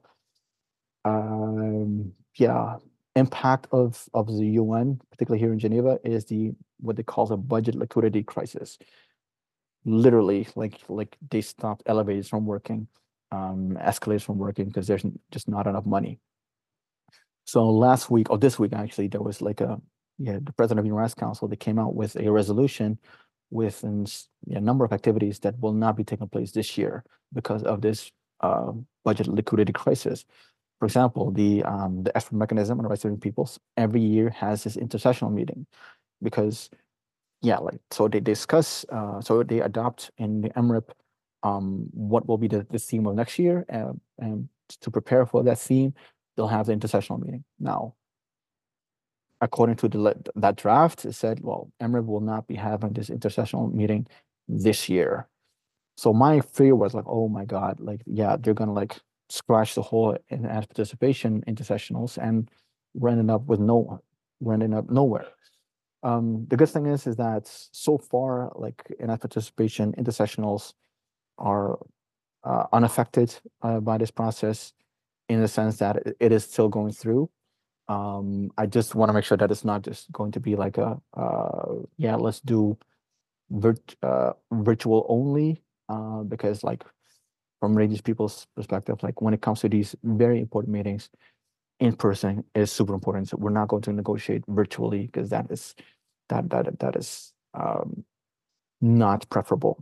um, yeah, impact of of the U N, particularly here in Geneva, is the what they call a budget liquidity crisis. Literally, like like they stopped elevators from working, um, escalators from working because there's just not enough money. So last week, or this week actually, there was like a yeah, the president of the Human Rights Council, they came out with a resolution with an, a number of activities that will not be taking place this year because of this uh, budget liquidity crisis. For example, the um, the expert mechanism on the rights of peoples every year has this intersessional meeting because, yeah, like so they discuss, uh, so they adopt in the M R I P um, what will be the, the theme of next year, uh, and to prepare for that theme, they'll have the intersessional meeting. Now, according to the that draft, it said, well, M R I P will not be having this intersessional meeting this year. So my fear was like, oh my God, like, yeah, they're gonna like scratch the whole enhanced participation intersessionals, and we're ending up with no, we're ending up nowhere. Um, the good thing is, is that so far, like enhanced participation intersessionals are uh, unaffected uh, by this process, in the sense that it, it is still going through. Um, I just want to make sure that it's not just going to be like a, uh, yeah, let's do virt uh, virtual only, uh, because like from Radius people's perspective, like when it comes to these very important meetings, in person is super important. So we're not going to negotiate virtually because that is that that that is um, not preferable.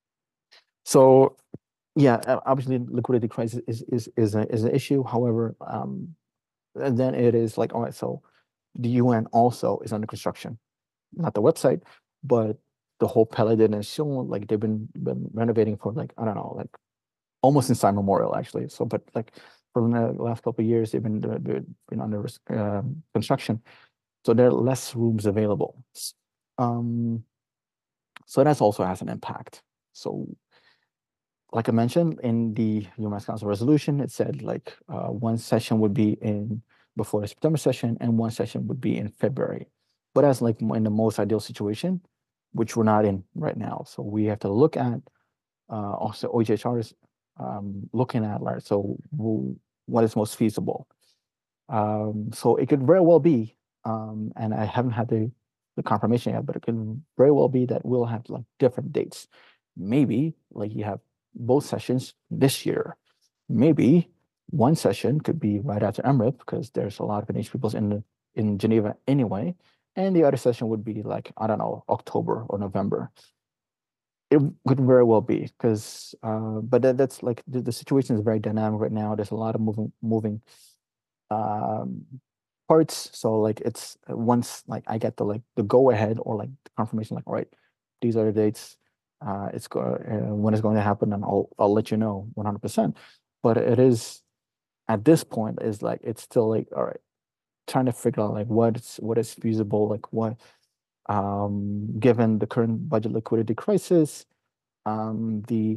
So yeah, uh, obviously liquidity crisis is is is a, is an issue. However, um, and then it is like, all right, so the U N also is under construction, not the website, but the whole Paladin and shown like they've been been renovating for like, I don't know, like almost since time memorial actually. So, but like for the last couple of years, they've been they've been under um, construction, so there are less rooms available. Um, so that's also has an impact. So, like I mentioned in the Human Rights Council resolution, it said like uh, one session would be in before the September session, and one session would be in February. But that's like in the most ideal situation, which we're not in right now. So we have to look at uh, also O H H R is um, looking at like, so w- what is most feasible. Um, so it could very well be, um, and I haven't had the, the confirmation yet, but it could very well be that we'll have like different dates. Maybe like you have both sessions this year. Maybe one session could be right after M R I P because there's a lot of Finnish peoples in the, in Geneva anyway, and the other session would be like, I don't know, October or November. It could very well be because, uh, but that, that's like the, the situation is very dynamic right now. There's a lot of moving moving um, parts. So like it's uh, once like I get the like the go ahead or like the confirmation, like all right, these are the dates. Uh, it's go uh, when it's going to happen, and I'll I'll let you know one hundred percent. But it is at this point is like it's still like all right, trying to figure out like what's what is feasible, like what um given the current budget liquidity crisis, um the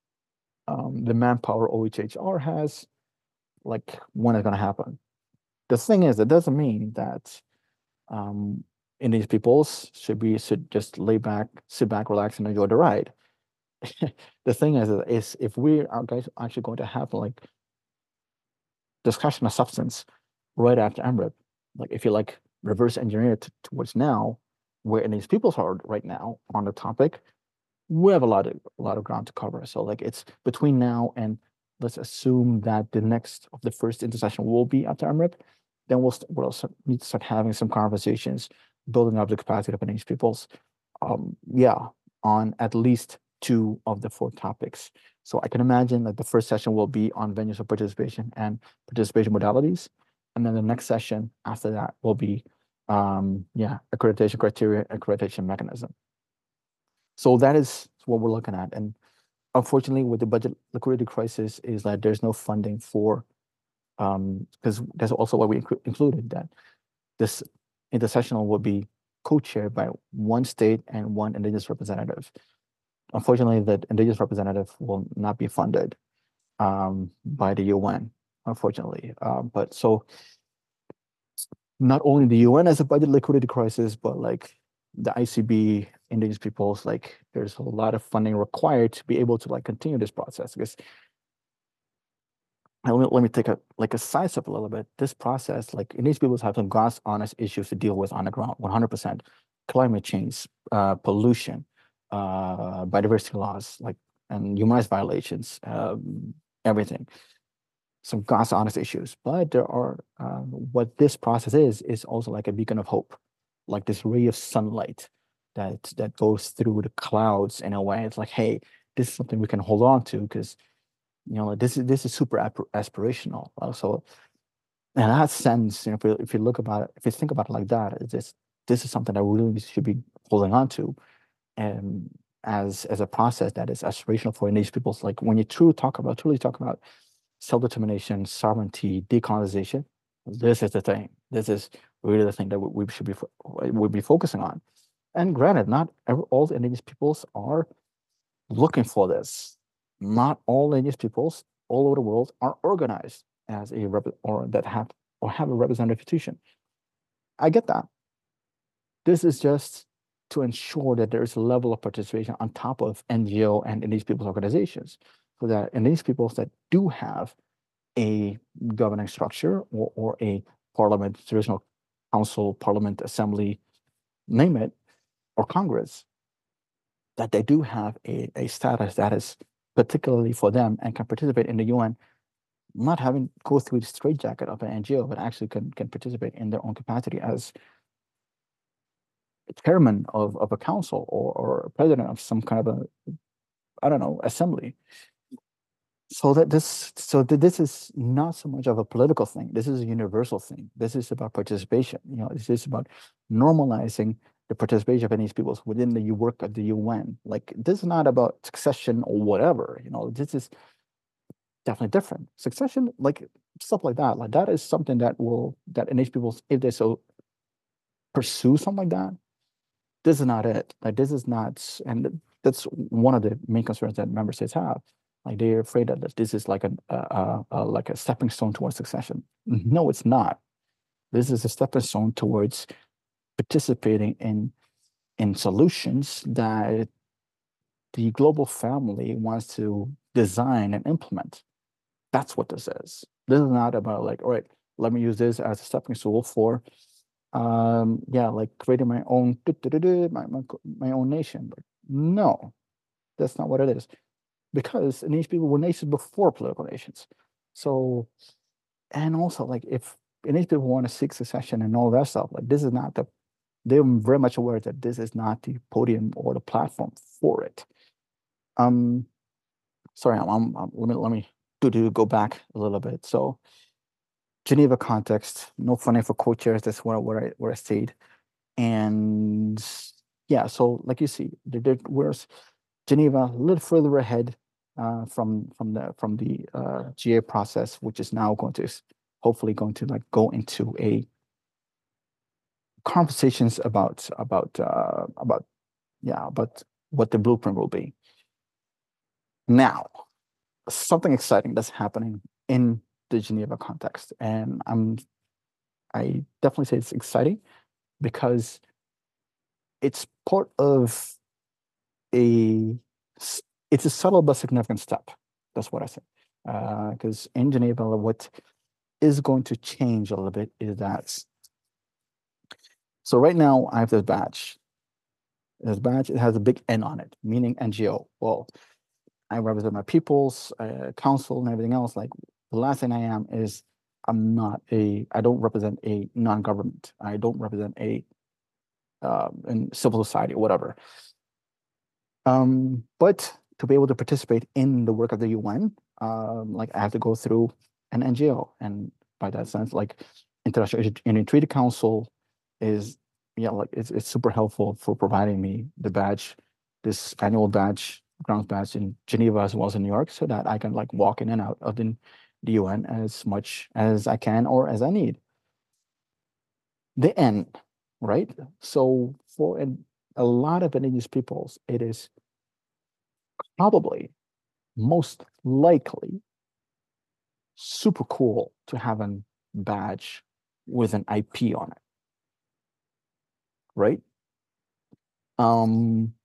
um the manpower O H H R has, like when it's going to happen. The thing is, it doesn't mean that um, Indigenous peoples should be should just lay back, sit back, relax, and enjoy the ride. The thing is, is if we are guys actually going to have like discussion of substance right after M R I P, like if you like reverse engineer it towards now, where Indigenous peoples are right now on the topic, we have a lot of a lot of ground to cover. So like it's between now and let's assume that the next of the first intercession will be after M R I P, then we'll, st- we'll start, need to start having some conversations, building up the capacity of Indigenous peoples, um, yeah, on at least two of the four topics. So I can imagine that the first session will be on venues of participation and participation modalities. And then the next session after that will be, um, yeah, accreditation criteria, accreditation mechanism. So that is what we're looking at. And unfortunately, with the budget liquidity crisis, is that there's no funding for, um, because that's also what we inclu- included, that this intersessional will be co-chaired by one state and one indigenous representative. Unfortunately, that indigenous representative will not be funded um, by the U N, unfortunately. Uh, but so not only the U N has a budget liquidity crisis, but like the I C B, indigenous peoples, like there's a lot of funding required to be able to like continue this process. Because let me, let me take a like a side step a little bit. This process, like indigenous peoples have some gross honest issues to deal with on the ground, one hundred percent. Climate change, uh, pollution, uh, biodiversity loss, like and human rights violations, um, everything. Some gross honest issues, but there are um, what this process is is also like a beacon of hope, like this ray of sunlight that that goes through the clouds in a way. It's like, hey, this is something we can hold on to because you know this is this is super aspirational. Uh, so in that sense, you know, if you, if you look about it, if you think about it like that, it's just this is something that we really should be holding on to, and as as a process that is aspirational for indigenous peoples. Like when you truly talk about truly talk about self-determination, sovereignty, decolonization. This is the thing. This is really the thing that we should be we be focusing on. And granted, not every, all the indigenous peoples are looking for this. Not all indigenous peoples all over the world are organized as a rep or that have or have a representative institution. I get that. This is just to ensure that there is a level of participation on top of N G O and indigenous peoples organizations, so that indigenous peoples that do have a governing structure or, or a parliament, traditional council, parliament, assembly, name it, or Congress, that they do have a, a status that is particularly for them and can participate in the U N, not having go through the straitjacket of an N G O, but actually can, can participate in their own capacity as chairman of, of a council or, or president of some kind of a, I don't know, assembly. So that this, so that this is not so much of a political thing. This is a universal thing. This is about participation. You know, this is about normalizing the participation of these peoples within the work of the U N. Like, this is not about succession or whatever. You know, this is definitely different. Succession, like stuff like that, like that is something that will that indigenous peoples, if they so pursue something like that, this is not it. Like, this is not, and that's one of the main concerns that member states have. Like, they're afraid that this is like a, a, a like a stepping stone towards succession. No, it's not. This is a stepping stone towards participating in in solutions that the global family wants to design and implement. That's what this is. This is not about like, all right, let me use this as a stepping stool for, um, yeah, like creating my own my my, my own nation. But no, that's not what it is. Because these people were nations before political nations. So, and also like if these people want to seek secession and all that stuff, like this is not the, they're very much aware that this is not the podium or the platform for it. Um, sorry, I'm, I'm, I'm let me let me do do go back a little bit. So, Geneva context, no funding for co-chairs. That's where where I where I stayed, and yeah. So like you see, there, there where's Geneva a little further ahead uh, from from the from the uh, G A process, which is now going to hopefully going to like go into a conversations about about uh, about yeah about what the blueprint will be. Now, something exciting that's happening in the Geneva context, and I'm I definitely say it's exciting because it's part of a it's a subtle but significant step. That's what I say. Because uh, in Geneva, what is going to change a little bit is that. So right now, I have this badge. This badge, it has a big N on it, meaning N G O. Well, I represent my people's uh, council and everything else. Like, the last thing I am is I'm not a, I don't represent a non-government. I don't represent a um, in civil society or whatever. Um, but to be able to participate in the work of the U N, um, like I have to go through an N G O, and by that sense, like International Indian Treaty Council is, yeah, like it's it's super helpful for providing me the badge, this annual badge, grounds badge in Geneva as well as in New York, so that I can like walk in and out of the, the U N as much as I can or as I need. The N, right? So for an, a lot of indigenous peoples, it is probably most likely super cool to have a badge with an I P on it, right? Um,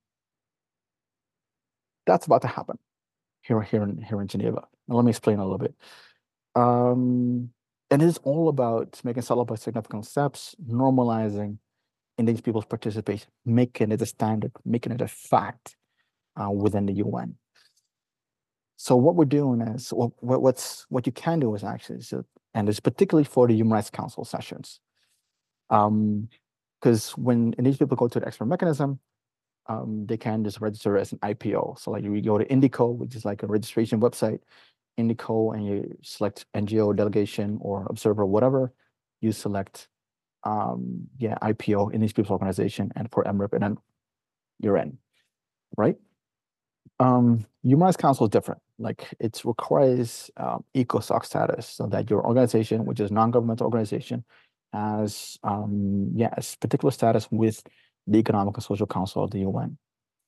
that's about to happen here, here in here in Geneva. Now, let me explain a little bit. Um, and it is all about making subtle but significant steps, normalizing indigenous people's participation, making it a standard, making it a fact uh, within the U N. So what we're doing is, what, what's what you can do is actually, so, and it's particularly for the Human Rights Council sessions, um, because when indigenous people go to the expert mechanism, um, they can just register as an I P O. So like you go to Indico, which is like a registration website, Indico, and you select N G O delegation or observer, or whatever. You select, um, yeah, I P O, Indigenous Peoples Organization, and for M R I P, and then you're in, right? Um, Human Rights Council is different. Like, it requires um, ECOSOC status, so that your organization, which is a non-governmental organization, has um, yeah, a particular status with the Economic and Social Council of the U N.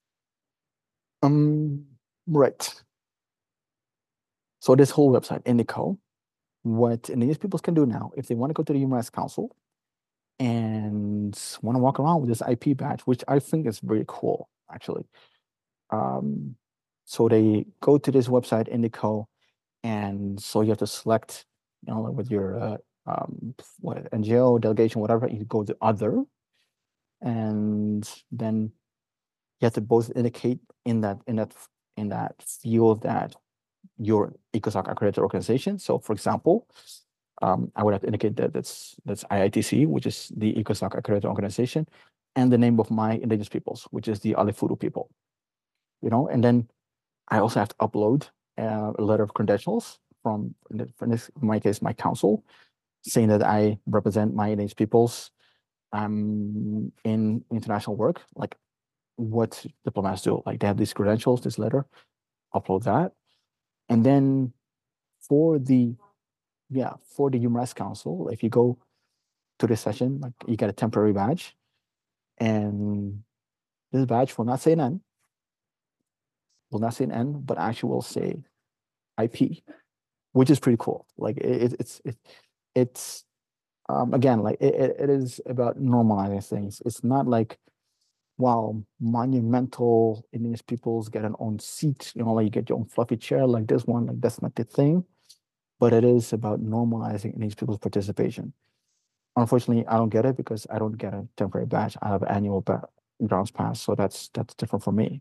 Um, right. So this whole website, Indico, what indigenous peoples can do now, if they want to go to the Human Rights Council and want to walk around with this I P badge, which I think is very cool, actually. Um, so they go to this website, Indico, and so you have to select, you know, with your uh, um, what N G O, delegation, whatever, you go to other, and then you have to both indicate in that in that in that field that your ECOSOC accredited organization. So, for example, um, I would have to indicate that that's that's I I T C, which is the ECOSOC accredited organization, and the name of my indigenous peoples, which is the Alifuru people. You know, and then I also have to upload uh, a letter of credentials from, in this, in my case, my council, saying that I represent my indigenous peoples um, in international work, like what diplomats do. Like they have these credentials, this letter, upload that. And then for the, yeah, for the Human Rights Council, if you go to this session, like you get a temporary badge. And this badge will not say an N, will not say an N, but actually will say I P, which is pretty cool. Like it, it's, it, it's, um, again, like it, it is about normalizing things. It's not like, wow, monumental indigenous peoples get an own seat, you know, like you get your own fluffy chair like this one, like that's not the thing. But it is about normalizing indigenous people's participation. Unfortunately, I don't get it because I don't get a temporary badge. I have annual grounds pass, so that's that's different for me.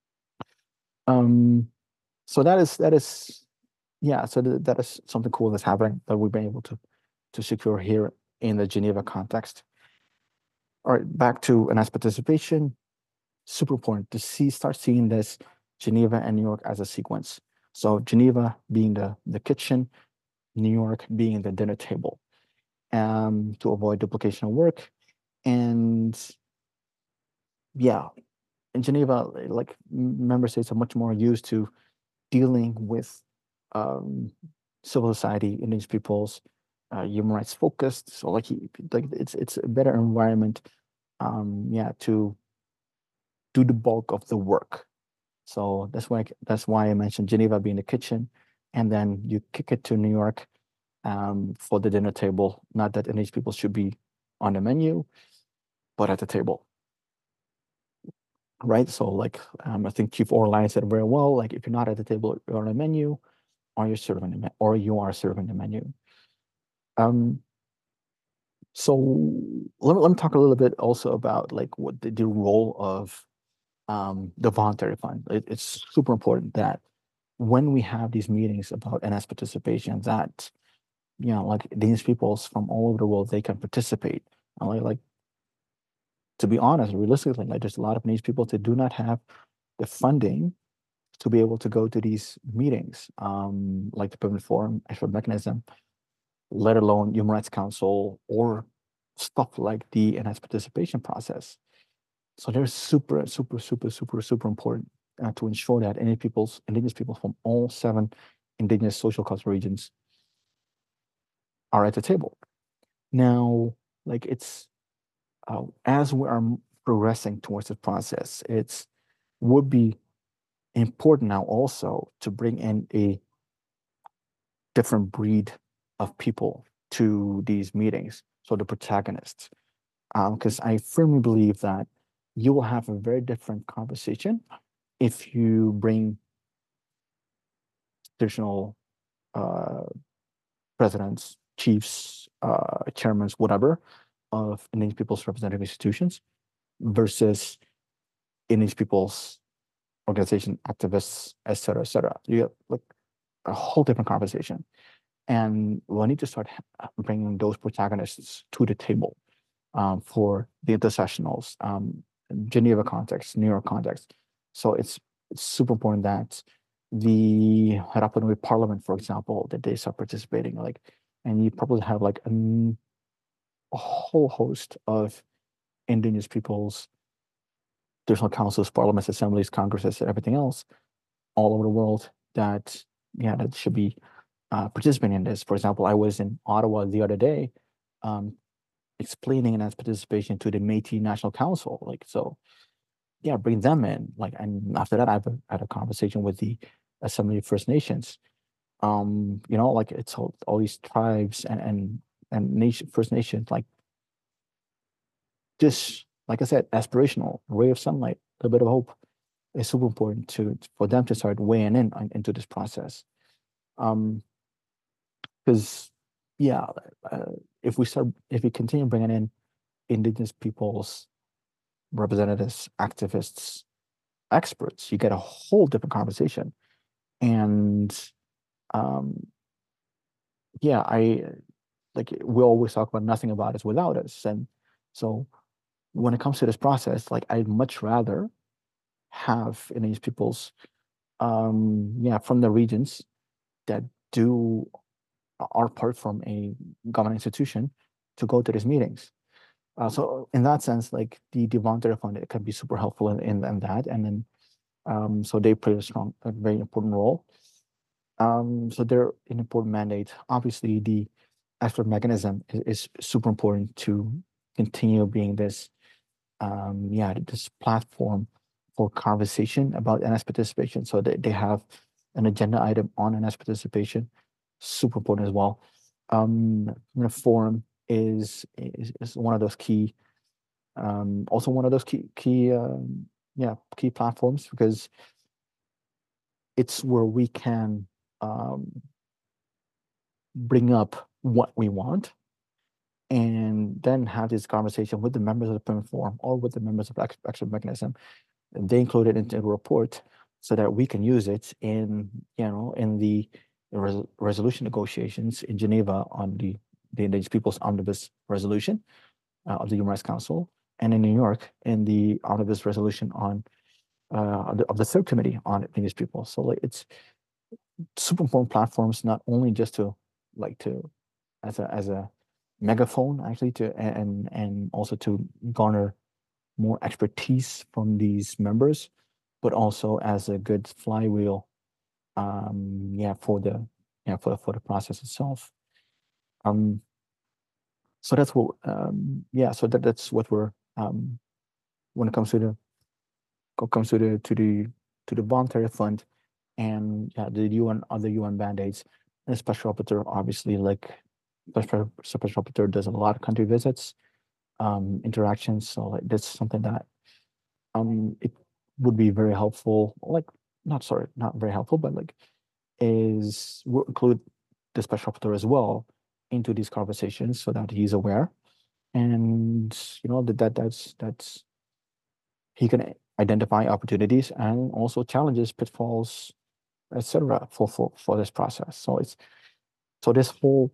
Um, so that is that is, yeah. So th that is something cool that's happening that we've been able to to secure here in the Geneva context. All right, back to N S participation. Super important to see, start seeing this Geneva and New York as a sequence. So Geneva being the the kitchen, New York being the dinner table, um, to avoid duplication of work. And yeah, in Geneva, like member states are much more used to dealing with um, civil society, indigenous peoples, uh, human rights focused. So like, like it's it's a better environment, um, yeah, to do the bulk of the work. So that's why that's why I mentioned Geneva being the kitchen, and then you kick it to New York um, for the dinner table. Not that indigenous people should be on the menu, but at the table. Right. So like um, I think Chief Orline said very well, like if you're not at the table, you're on the menu, or you're serving the me or you are serving the menu. Um, so let me, let me talk a little bit also about like what the, the role of um, the voluntary fund. It, it's super important that when we have these meetings about N S participation, that, you know, like these peoples from all over the world, they can participate. And like, like to be honest, realistically, like there's a lot of these people that do not have the funding to be able to go to these meetings, um, like the Permanent Forum, Expert Mechanism, let alone Human Rights Council, or stuff like the N S participation process. So they're super, super, super, super, super important uh, to ensure that any people's, indigenous people from all seven indigenous social cultural regions are at the table. Now, like it's, uh, as we are progressing towards the process, it's would be important now also to bring in a different breed of people to these meetings. So the protagonists, because um, I firmly believe that you will have a very different conversation if you bring traditional uh, presidents, chiefs, uh, chairmen, whatever, of indigenous people's representative institutions versus indigenous people's organization activists, et cetera, et cetera. You have like a whole different conversation. And we'll need to start bringing those protagonists to the table um, for the intersessionals, um, Geneva context, New York context. So it's, it's super important that the Rapa Nui Parliament, for example, that they start participating, like, and you probably have like a, a whole host of indigenous peoples, traditional councils, parliaments, assemblies, congresses, and everything else all over the world that, yeah, that should be uh, participating in this. For example, I was in Ottawa the other day, um, explaining N S participation to the Métis National Council. Like, so, yeah, bring them in. Like, and after that, I've had a conversation with the Assembly of First Nations. Um, you know, like it's all, all these tribes and and and nation First Nations, like just like I said, aspirational, ray of sunlight, a little bit of hope. It's super important to for them to start weighing in on, into this process. Um, because yeah, uh, if we start, if we continue bringing in indigenous peoples, representatives, activists, experts, you get a whole different conversation. And um, yeah, I like we always talk about nothing about us without us. And so when it comes to this process, like I'd much rather have indigenous peoples, um, yeah, from the regions that do are part from a government institution to go to these meetings. Uh, so in that sense, like the the volunteer fund, it can be super helpful in, in, in that. And then um, so they play a strong, a very important role. Um, so they're an important mandate. Obviously, the expert mechanism is, is super important to continue being this, um, yeah, this platform for conversation about N S participation. So they, they have an agenda item on N S participation, super important as well. Um, the forum is, is is one of those key, um, also one of those key key, um, yeah, key platforms because it's where we can um, bring up what we want and then have this conversation with the members of the permanent forum or with the members of the ex- expert mechanism. And they include it into a report so that we can use it in, you know, in the res- resolution negotiations in Geneva on the, the Indigenous Peoples Omnibus Resolution uh, of the Human Rights Council, and in New York in the Omnibus Resolution on uh, of, the, of the Third Committee on Indigenous People. So like it's super important platforms, not only just to like to as a as a megaphone actually to and and also to garner more expertise from these members, but also as a good flywheel, um, yeah, for the yeah for for the process itself. Um, so that's what um, yeah, so that that's what we're um, when it comes to the comes to the to the to the voluntary fund and yeah, the U N other U N mandates. And the special rapporteur, obviously, like special special rapporteur does a lot of country visits, um, interactions. So like that's something that um it would be very helpful. Like not sorry, not very helpful, but like is will include the special rapporteur as well into these conversations so that he's aware and you know that, that that's that's he can identify opportunities and also challenges, pitfalls, et cetera for, for, for this process. So it's so this whole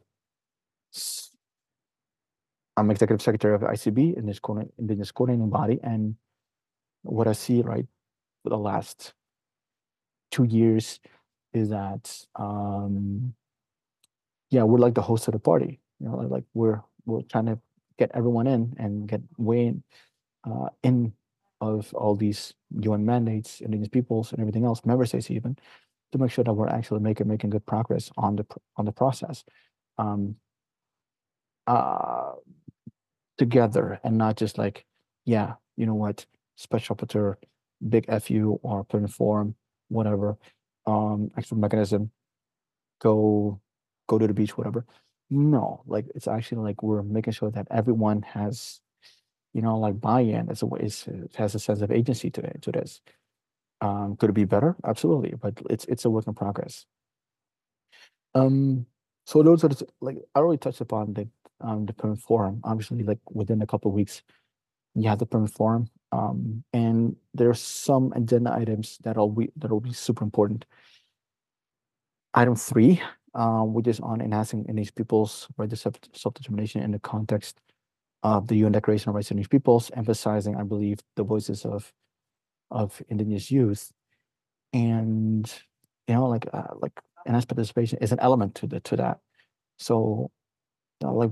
I'm executive secretary of I C B in this indigenous coordinating body, and what I see right for the last two years is that um, yeah, we're like the host of the party. You know, like we're we're trying to get everyone in and get way in, uh, in of all these U N mandates, indigenous peoples, and everything else, member states even, to make sure that we're actually making making good progress on the on the process. Um, uh, together and not just like, yeah, you know what, special rapporteur, big F U or permanent forum, whatever, um, expert mechanism, go go to the beach, whatever. No, like it's actually like we're making sure that everyone has, you know, like buy-in. It's a way, it's, it has a sense of agency to it to this. Um, could it be better? Absolutely, but it's it's a work in progress. Um, so those are the, like I already touched upon the um the permanent forum. Obviously, like within a couple of weeks, you have the permanent forum, um, and there's some agenda items that'll be that'll be super important. Item three, uh, which is on enhancing Indigenous peoples' right to self self-determination in the context of the U N Declaration of Rights of Indigenous Peoples, emphasizing, I believe, the voices of of Indigenous youth, and you know, like uh, like N S participation is an element to the to that. So, you know, like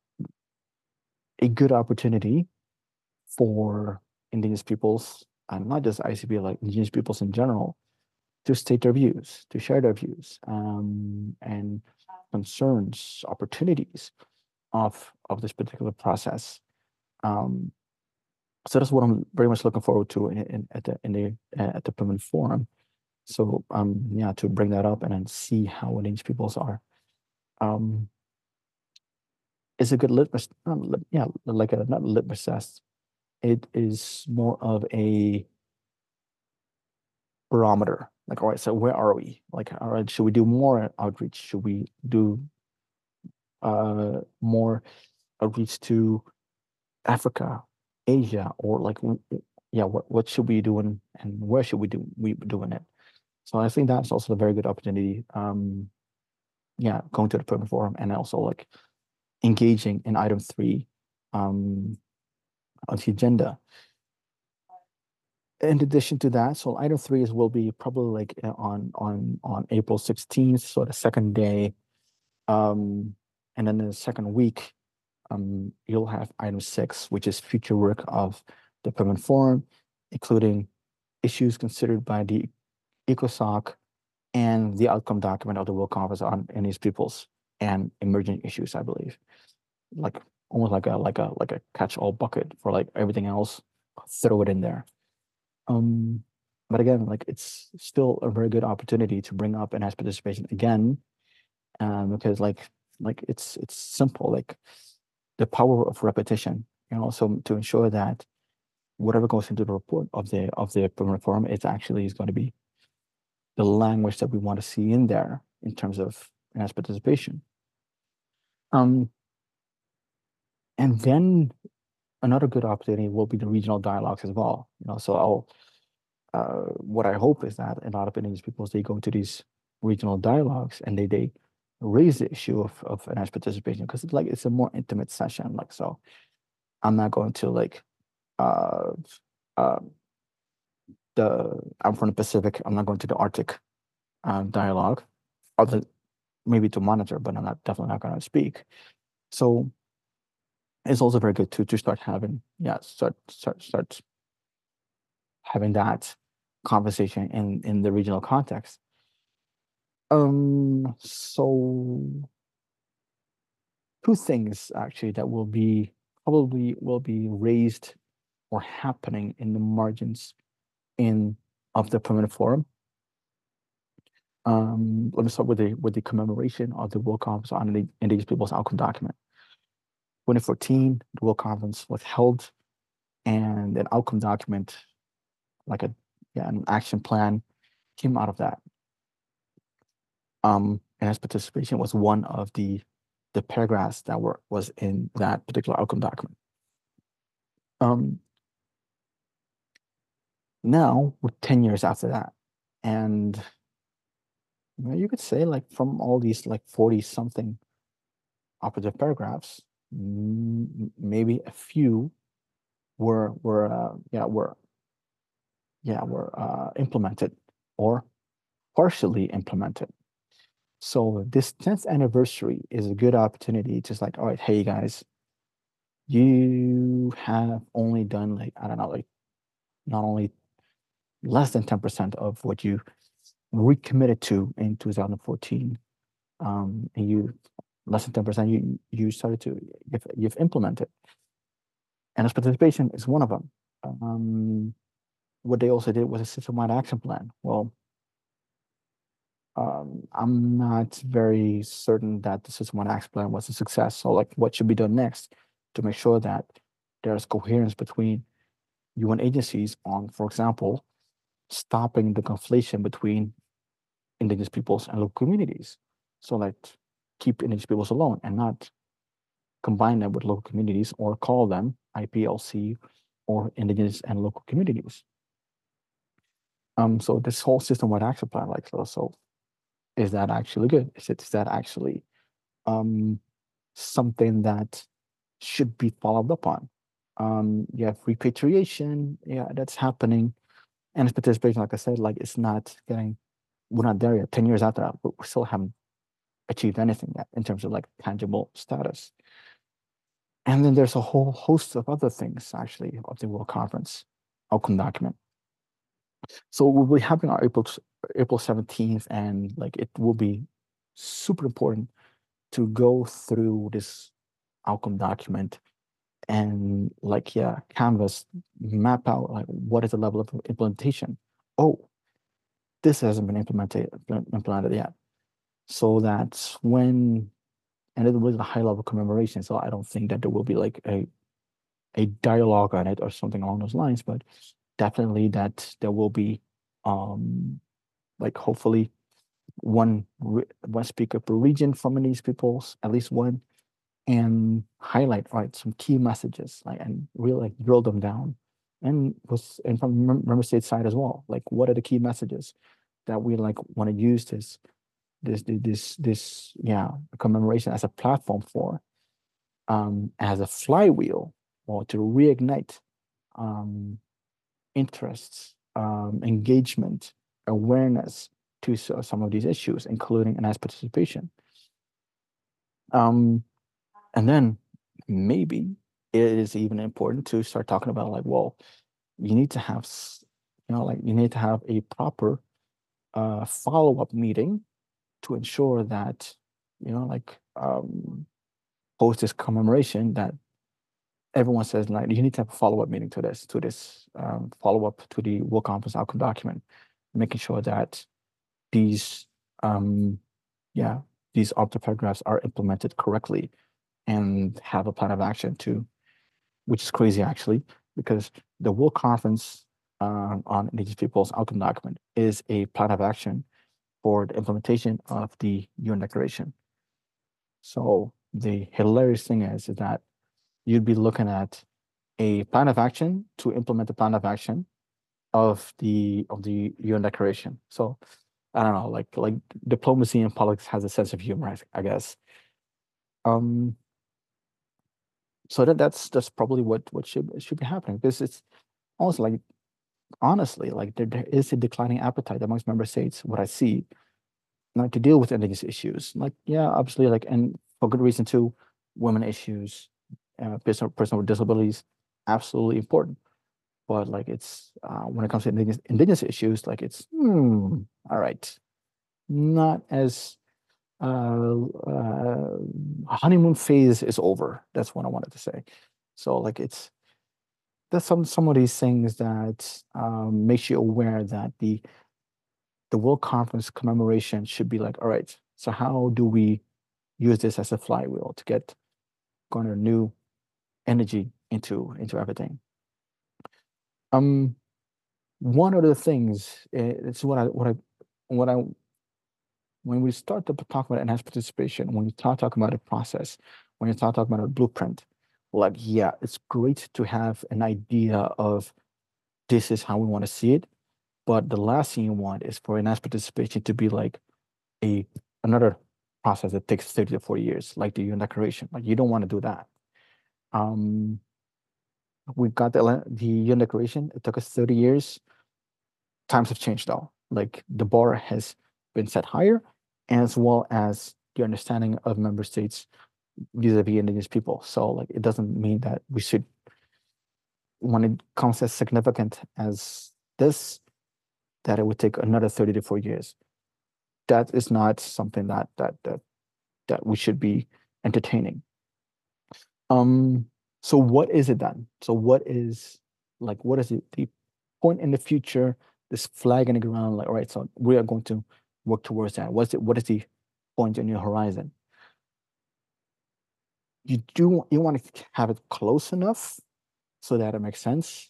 a good opportunity for Indigenous peoples, and not just I C B, like Indigenous peoples in general, to state their views, to share their views, um, and concerns, opportunities of of this particular process. Um, so that's what I'm very much looking forward to in, in at the in the uh, at the permanent forum. So um, yeah, to bring that up and then see how Indigenous peoples are. Um, is a good litmus, not lit- yeah, like a not litmus test. It is more of a barometer. Like, all right, so where are we? Like, all right, should we do more outreach? Should we do uh, more outreach to Africa, Asia, or like, w- w- yeah, what, what should we doing and where should we do we be doing it? So I think that's also a very good opportunity. Um, yeah, going to the Permanent Forum and also like engaging in item three um, on the agenda. In addition to that, so item three is will be probably like uh, on on on April sixteenth, so the second day, um, and then the second week, um, you'll have item six, which is future work of the Permanent Forum, including issues considered by the ECOSOC and the outcome document of the World Conference on Indigenous Peoples and Emerging Issues, I believe. Like almost like a like a like a catch-all bucket for like everything else, throw it in there. Um, but again, like it's still a very good opportunity to bring up enhanced participation again, um, because like like it's it's simple, like the power of repetition, you know, so to ensure that whatever goes into the report of the of the permanent forum, it actually is going to be the language that we want to see in there in terms of enhanced participation. Um, and then another good opportunity will be the regional dialogues as well. You know, so I'll uh, what I hope is that a lot of Indigenous peoples they go to these regional dialogues and they they raise the issue of of enhanced participation because it's like it's a more intimate session. Like so, I'm not going to like uh, uh, the I'm from the Pacific. I'm not going to the Arctic um, dialogue, other maybe to monitor, but I'm not definitely not going to speak. So it's also very good to to start having yeah start start start having that conversation in in the regional context. Um, so two things actually that will be probably will be raised or happening in the margins in of the permanent forum. Um, let me start with the with the commemoration of the World Conference on the Indigenous Peoples Outcome Document. twenty fourteen, the World Conference was held, and an outcome document, like a yeah, an action plan, came out of that. Um, and his participation was one of the the paragraphs that were was in that particular outcome document. Um, now we're ten years after that, and you know, you could say like from all these like forty something operative paragraphs, m- maybe a few were were uh, yeah were yeah were uh, implemented or partially implemented. So this tenth anniversary is a good opportunity. Just like, all right, hey guys, you have only done like I don't know, like not only less than ten percent of what you recommitted to in two thousand fourteen, um, and you less than ten percent you you started to you've, you've implemented, and its participation is one of them. Um, what they also did was a system-wide action plan. Well, um, I'm not very certain that the system-wide action plan was a success. So, like, what should be done next to make sure that there's coherence between U N agencies on, for example, stopping the conflation between indigenous peoples and local communities. So, like, keep indigenous peoples alone and not combine them with local communities or call them I P L C or indigenous and local communities. Um, so this whole system-wide action plan, like so, so is that actually good? Is it is that actually um something that should be followed up on? Um, you have repatriation, yeah, that's happening, and its participation, like I said, like it's not getting, we're not there yet. Ten years after that, but we still haven't achieved anything yet in terms of like tangible status. And then there's a whole host of other things actually of the World Conference outcome document. So we'll be having our April April seventeenth, and like it will be super important to go through this outcome document and like yeah, canvas, map out like what is the level of implementation. Oh, this hasn't been implemented implemented yet. So that when and it was a high level commemoration. So I don't think that there will be like a a dialogue on it or something along those lines, but definitely that there will be um like hopefully one one speaker per region from these peoples, at least one, and highlight, right, some key messages, like, and really like drill them down. And was and from mem- member state side as well, like what are the key messages that we like want to use this this this this yeah commemoration as a platform for, um as a flywheel, or to reignite um interests, um engagement, awareness to so- some of these issues, including enhanced participation. um And then maybe it is even important to start talking about, like, well, you need to have, s- you know, like you need to have a proper uh, follow-up meeting to ensure that, you know, like um, post this commemoration, that everyone says, like, you need to have a follow-up meeting to this, to this um, follow-up to the World Conference outcome document, making sure that these, um, yeah, these opta paragraphs are implemented correctly and have a plan of action to, which is crazy actually, because the World Conference um, on Indigenous Peoples outcome document is a plan of action for the implementation of the U N Declaration. So the hilarious thing is, is that you'd be looking at a plan of action to implement the plan of action of the of the U N Declaration. So I don't know, like like diplomacy and politics has a sense of humor, I, I guess. Um, so that that's that's probably what what should should be happening, because it's also like, honestly, like there, there is a declining appetite amongst member states, what I see, like to deal with indigenous issues. Like, yeah, obviously, like, and for good reason too, women issues, uh, person, person with disabilities, absolutely important. But like it's uh, when it comes to indigenous, indigenous issues, like it's hmm, all right, not as uh, uh, honeymoon phase is over. That's what I wanted to say. So like it's that's some some of these things that um, makes you aware that the the World Conference commemoration should be like, all right, so how do we use this as a flywheel to get kind of new energy into into everything? Um, one of the things, eh, it's what I what I what I when we start to talk about enhanced participation, when you start talking about a process, when you start talking about a blueprint, like, yeah, it's great to have an idea of this is how we want to see it. But the last thing you want is for enhanced participation to be like a another process that takes thirty to forty years, like the U N Declaration. Like you don't want to do that. Um, we got the, the U N Declaration. It took us thirty years. Times have changed though. Like the bar has been set higher, as well as the understanding of member states vis-a-vis indigenous people. So like it doesn't mean that we should, when it comes as significant as this, that it would take another thirty to forty years. That is not something that that that that we should be entertaining. Um, so what is it then? So what is, like, what is it, the point in the future, this flag in the ground, like, all right, so we are going to work towards that. What's it, what is the point on your horizon? You do, you want to have it close enough so that it makes sense,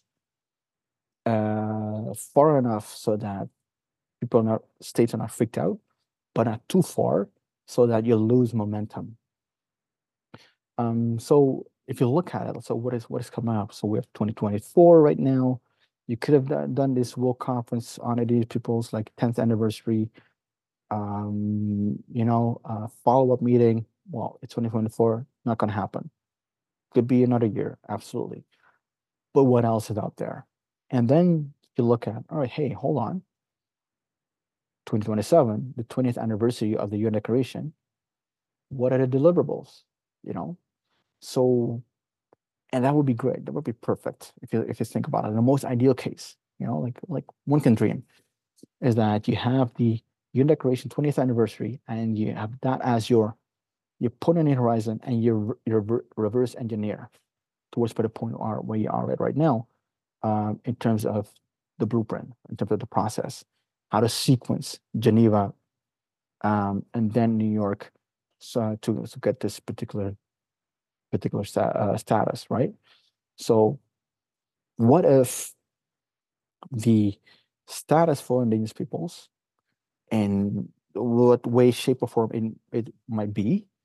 uh, far enough so that people are not, states are not freaked out, but not too far so that you lose momentum. Um, so if you look at it, so what is what is coming up? So we have twenty twenty-four right now. You could have done, done this World Conference on Indigenous Peoples, like tenth anniversary, um, you know, uh, follow-up meeting. Well, it's twenty twenty-four, not gonna happen. Could be another year, absolutely. But what else is out there? And then you look at, all right, hey, hold on. twenty twenty-seven, the twentieth anniversary of the U N Declaration. What are the deliverables? You know, so, and that would be great. That would be perfect if you if you think about it. In the most ideal case, you know, like like one can dream, is that you have the U N Declaration twentieth anniversary, and you have that as your you put on the horizon, and you you reverse engineer towards the point are where you are at right now, um, in terms of the blueprint, in terms of the process, how to sequence Geneva, um, and then New York, so to, to get this particular particular sta uh, status, right? So what if the status for indigenous peoples, and what way, shape, or form it, it might be,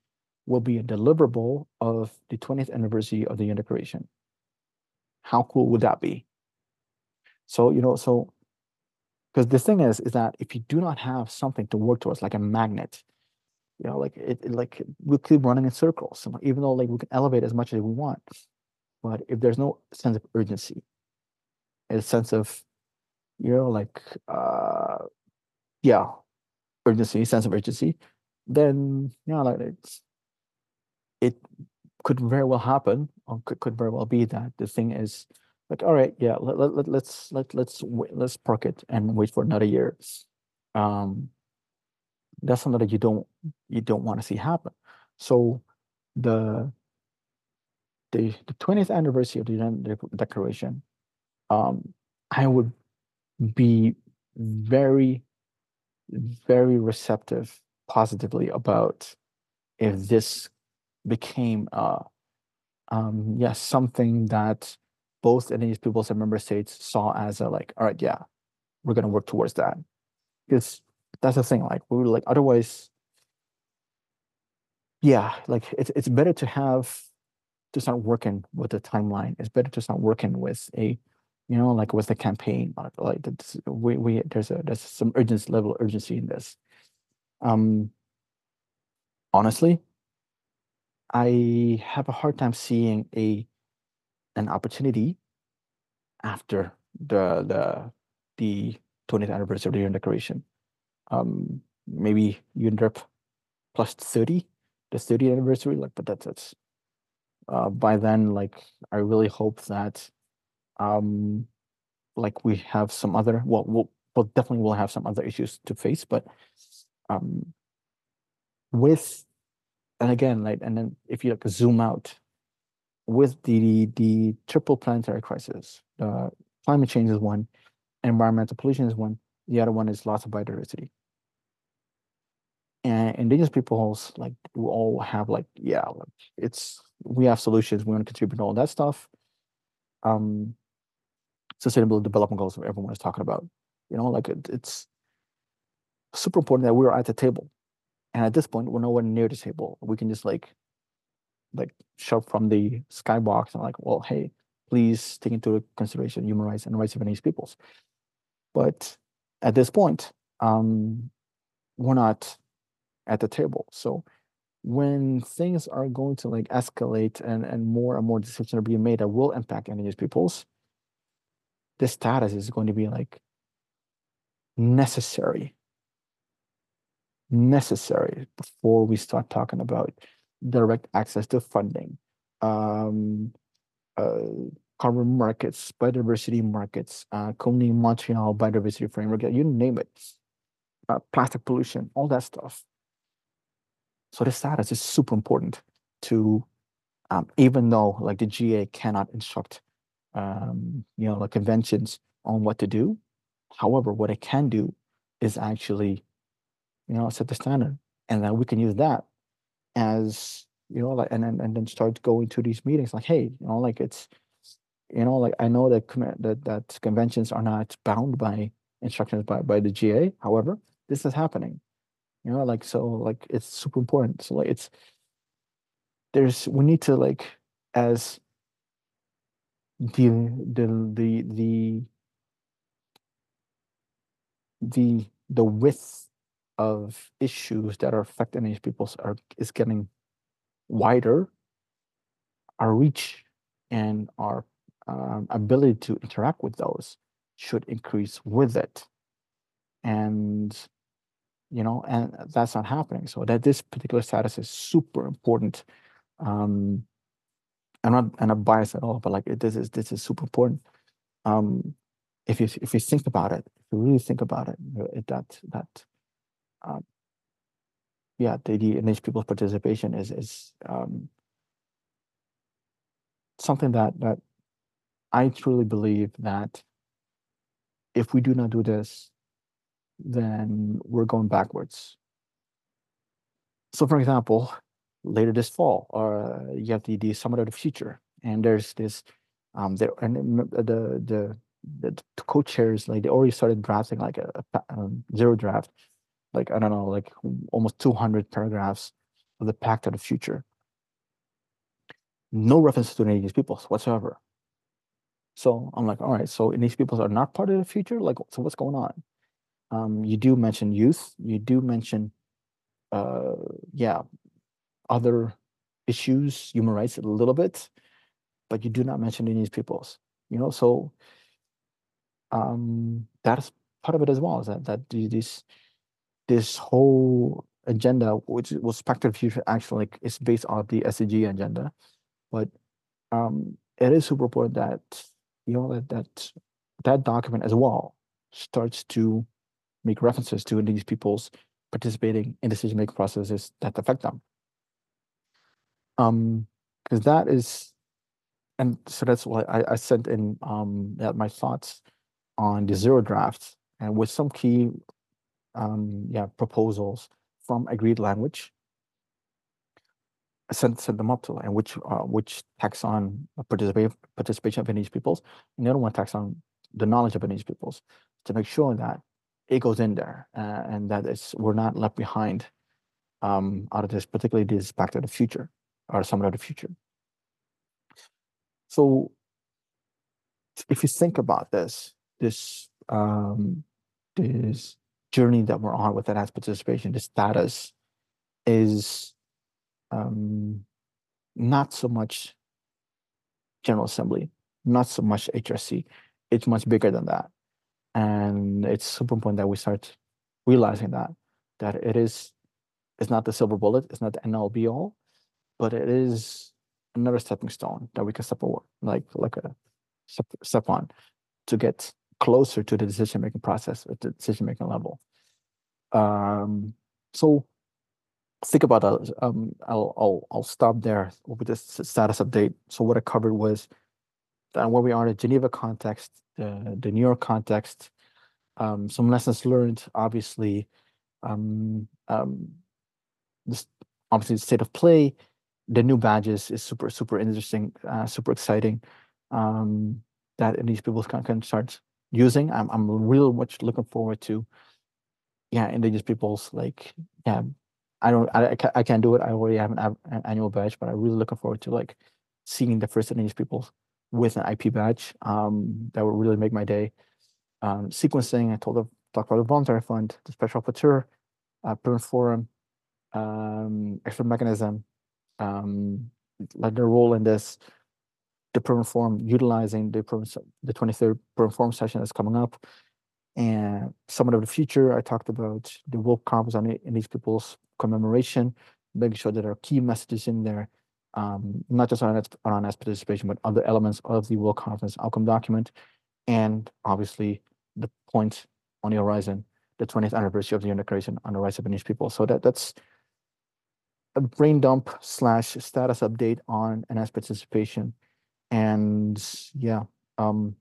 will be a deliverable of the twentieth anniversary of the U N Declaration. How cool would that be? So, you know, so because the thing is, is that if you do not have something to work towards, like a magnet, you know, like it, it like we keep running in circles. And even though like we can elevate as much as we want, but if there's no sense of urgency, a sense of, you know, like uh yeah, urgency, sense of urgency, then you know, like it's it could very well happen, or could, could very well be that the thing is like, all right, yeah, let, let, let, let's let, let's wait, let's park it and wait for another year. Um, that's something that you don't you don't want to see happen. So the the the twentieth anniversary of the U N Declaration, um, I would be very, very receptive positively about if this became uh um yeah, something that both indigenous peoples and member states saw as a like, all right, yeah, we're gonna work towards that. Because that's the thing, like we were like otherwise, yeah, like it's it's better to have to start working with a timeline. It's better to start working with a, you know, like with a campaign. Like, like that's, we we there's a there's some urgency level of urgency in this. Um, honestly, I have a hard time seeing a an opportunity after the the the twentieth anniversary of the U N Declaration. Um, maybe UNDRIP plus thirty, the thirtieth anniversary. Like, but that's that's uh, by then. Like, I really hope that um, like we have some other. Well, we'll, we'll definitely will have some other issues to face, but um, with and again, like, and then if you like zoom out with the the triple planetary crisis, uh, climate change is one, environmental pollution is one, the other one is loss of biodiversity. And indigenous peoples like we all have like, yeah, like it's we have solutions, we want to contribute to all that stuff. Um, sustainable development goals that everyone is talking about. You know, like it, it's super important that we're at the table. And at this point, we're nowhere near the table. We can just like like shove from the skybox and like, well, hey, please take into consideration human rights and the rights of indigenous peoples. But at this point, um, we're not at the table. So when things are going to like escalate and, and more and more decisions are being made that will impact indigenous peoples, this status is going to be like necessary, necessary before we start talking about direct access to funding, um, uh, carbon markets, biodiversity markets, uh, Comedy Montreal biodiversity framework, you name it, uh, plastic pollution, all that stuff. So the status is super important to, um, even though like the G A cannot instruct, um, you know, like conventions on what to do. However, what it can do is actually, you know, set the standard, and then we can use that as, you know, like, and then and then start going to these meetings like, hey, you know, like it's, you know, like I know that that that conventions are not bound by instructions by by the G A. However, this is happening. You know, like so, like it's super important. So like it's there's we need to like as the the the the the the width of issues that are affecting these people are is getting wider. Our reach and our um, ability to interact with those should increase with it, and you know, and that's not happening. So that this particular status is super important. Um, I'm not I'm not biased at all, but like it, this is this is super important. Um, if you if you think about it, if you really think about it, it that that um, yeah, the, the indigenous people's participation is is um, something that that I truly believe that if we do not do this, then we're going backwards. So, for example, later this fall, uh, you have the the Summit of the Future, and there's this um there and the the the, the co-chairs like they already started drafting like a, a um, zero draft, like I don't know, like almost two hundred paragraphs of the Pact of the Future. No reference to indigenous peoples whatsoever. So I'm like, all right, so indigenous peoples are not part of the future? Like, so what's going on? Um, you do mention youth, you do mention, uh, yeah, other issues, human rights a little bit, but you do not mention indigenous peoples, you know, so um, that's part of it as well, is that, that this, this whole agenda, which was Pact of the Future, actually like, is based on the S D G agenda, but um, it is super important that, you know, that, that that document as well starts to make references to indigenous peoples participating in decision-making processes that affect them. Um, because that is, and so that's why I, I sent in um that my thoughts on the zero draft, and with some key um yeah proposals from agreed language. I sent sent them up to, and which uh, which tax on participation participation of indigenous peoples, and the other one tax on the knowledge of indigenous peoples, to make sure that it goes in there, uh, and that it's we're not left behind um, out of this, particularly this Pact of the Future or Summit of the Future. So if you think about this, this um, this journey that we're on with enhanced participation, the status is um, not so much General Assembly, not so much H R C. It's much bigger than that. And it's super important that we start realizing that, that it is, it's not the silver bullet, it's not the end all be all, but it is another stepping stone that we can step over, like, like a step, step on to get closer to the decision-making process at the decision-making level. Um, so think about that. Um, I'll, I'll, I'll stop there with this status update. So what I covered was that where we are in the Geneva context, the, the New York context, um, some lessons learned, obviously, um, um, this, obviously the state of play, the new badges is super, super interesting, uh, super exciting, um, that these people can, can start using. I'm, I'm really much looking forward to, yeah, indigenous peoples, like, yeah, I don't, I, I can't do it. I already have an, an annual badge, but I'm really looking forward to like seeing the first indigenous peoples with an I P badge. Um, that would really make my day. Um, sequencing, I told them, talk about the voluntary fund, the special rapporteur, uh, Permanent Forum, um, expert mechanism, um, like their role in this, the Permanent Forum utilizing the the twenty-third Permanent Forum session that's coming up, and Summit of the Future. I talked about the World Conference on Indigenous Peoples commemoration, making sure that there are key messages in there, um, not just on on S participation, but other elements of the World Conference outcome document, and obviously the point on the horizon, the twentieth anniversary of the Declaration on the Rights of Indigenous People. So that that's a brain dump slash status update on N S participation. And yeah, um,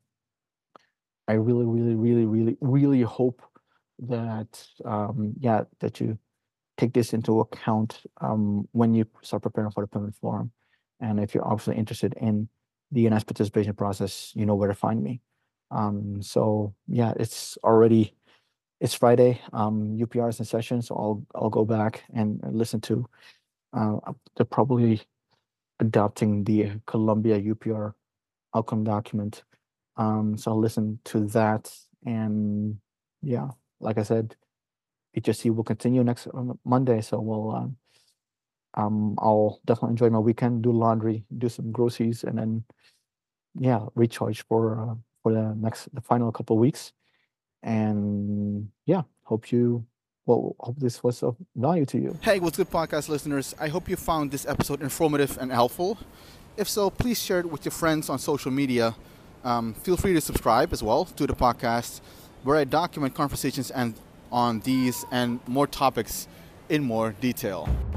I really, really, really, really, really hope that, um, yeah, that you take this into account um, when you start preparing for the Permanent Forum. And if you're obviously interested in the N S participation process, you know where to find me. Um, so yeah, it's already, it's Friday, um, U P R is in session, so I'll I'll go back and listen to, uh, they're probably adopting the Columbia U P R outcome document. Um, so I'll listen to that, and yeah, like I said, H R C will continue next um, Monday, so we'll, um, um, I'll definitely enjoy my weekend, do laundry, do some groceries, and then yeah, recharge for uh, for the next, the final couple of weeks. And yeah, hope you, well, hope this was of value to you. Hey, what's good, podcast listeners? I hope you found this episode informative and helpful. If so, please share it with your friends on social media. Um, feel free to subscribe as well to the podcast, where I document conversations and on these and more topics in more detail.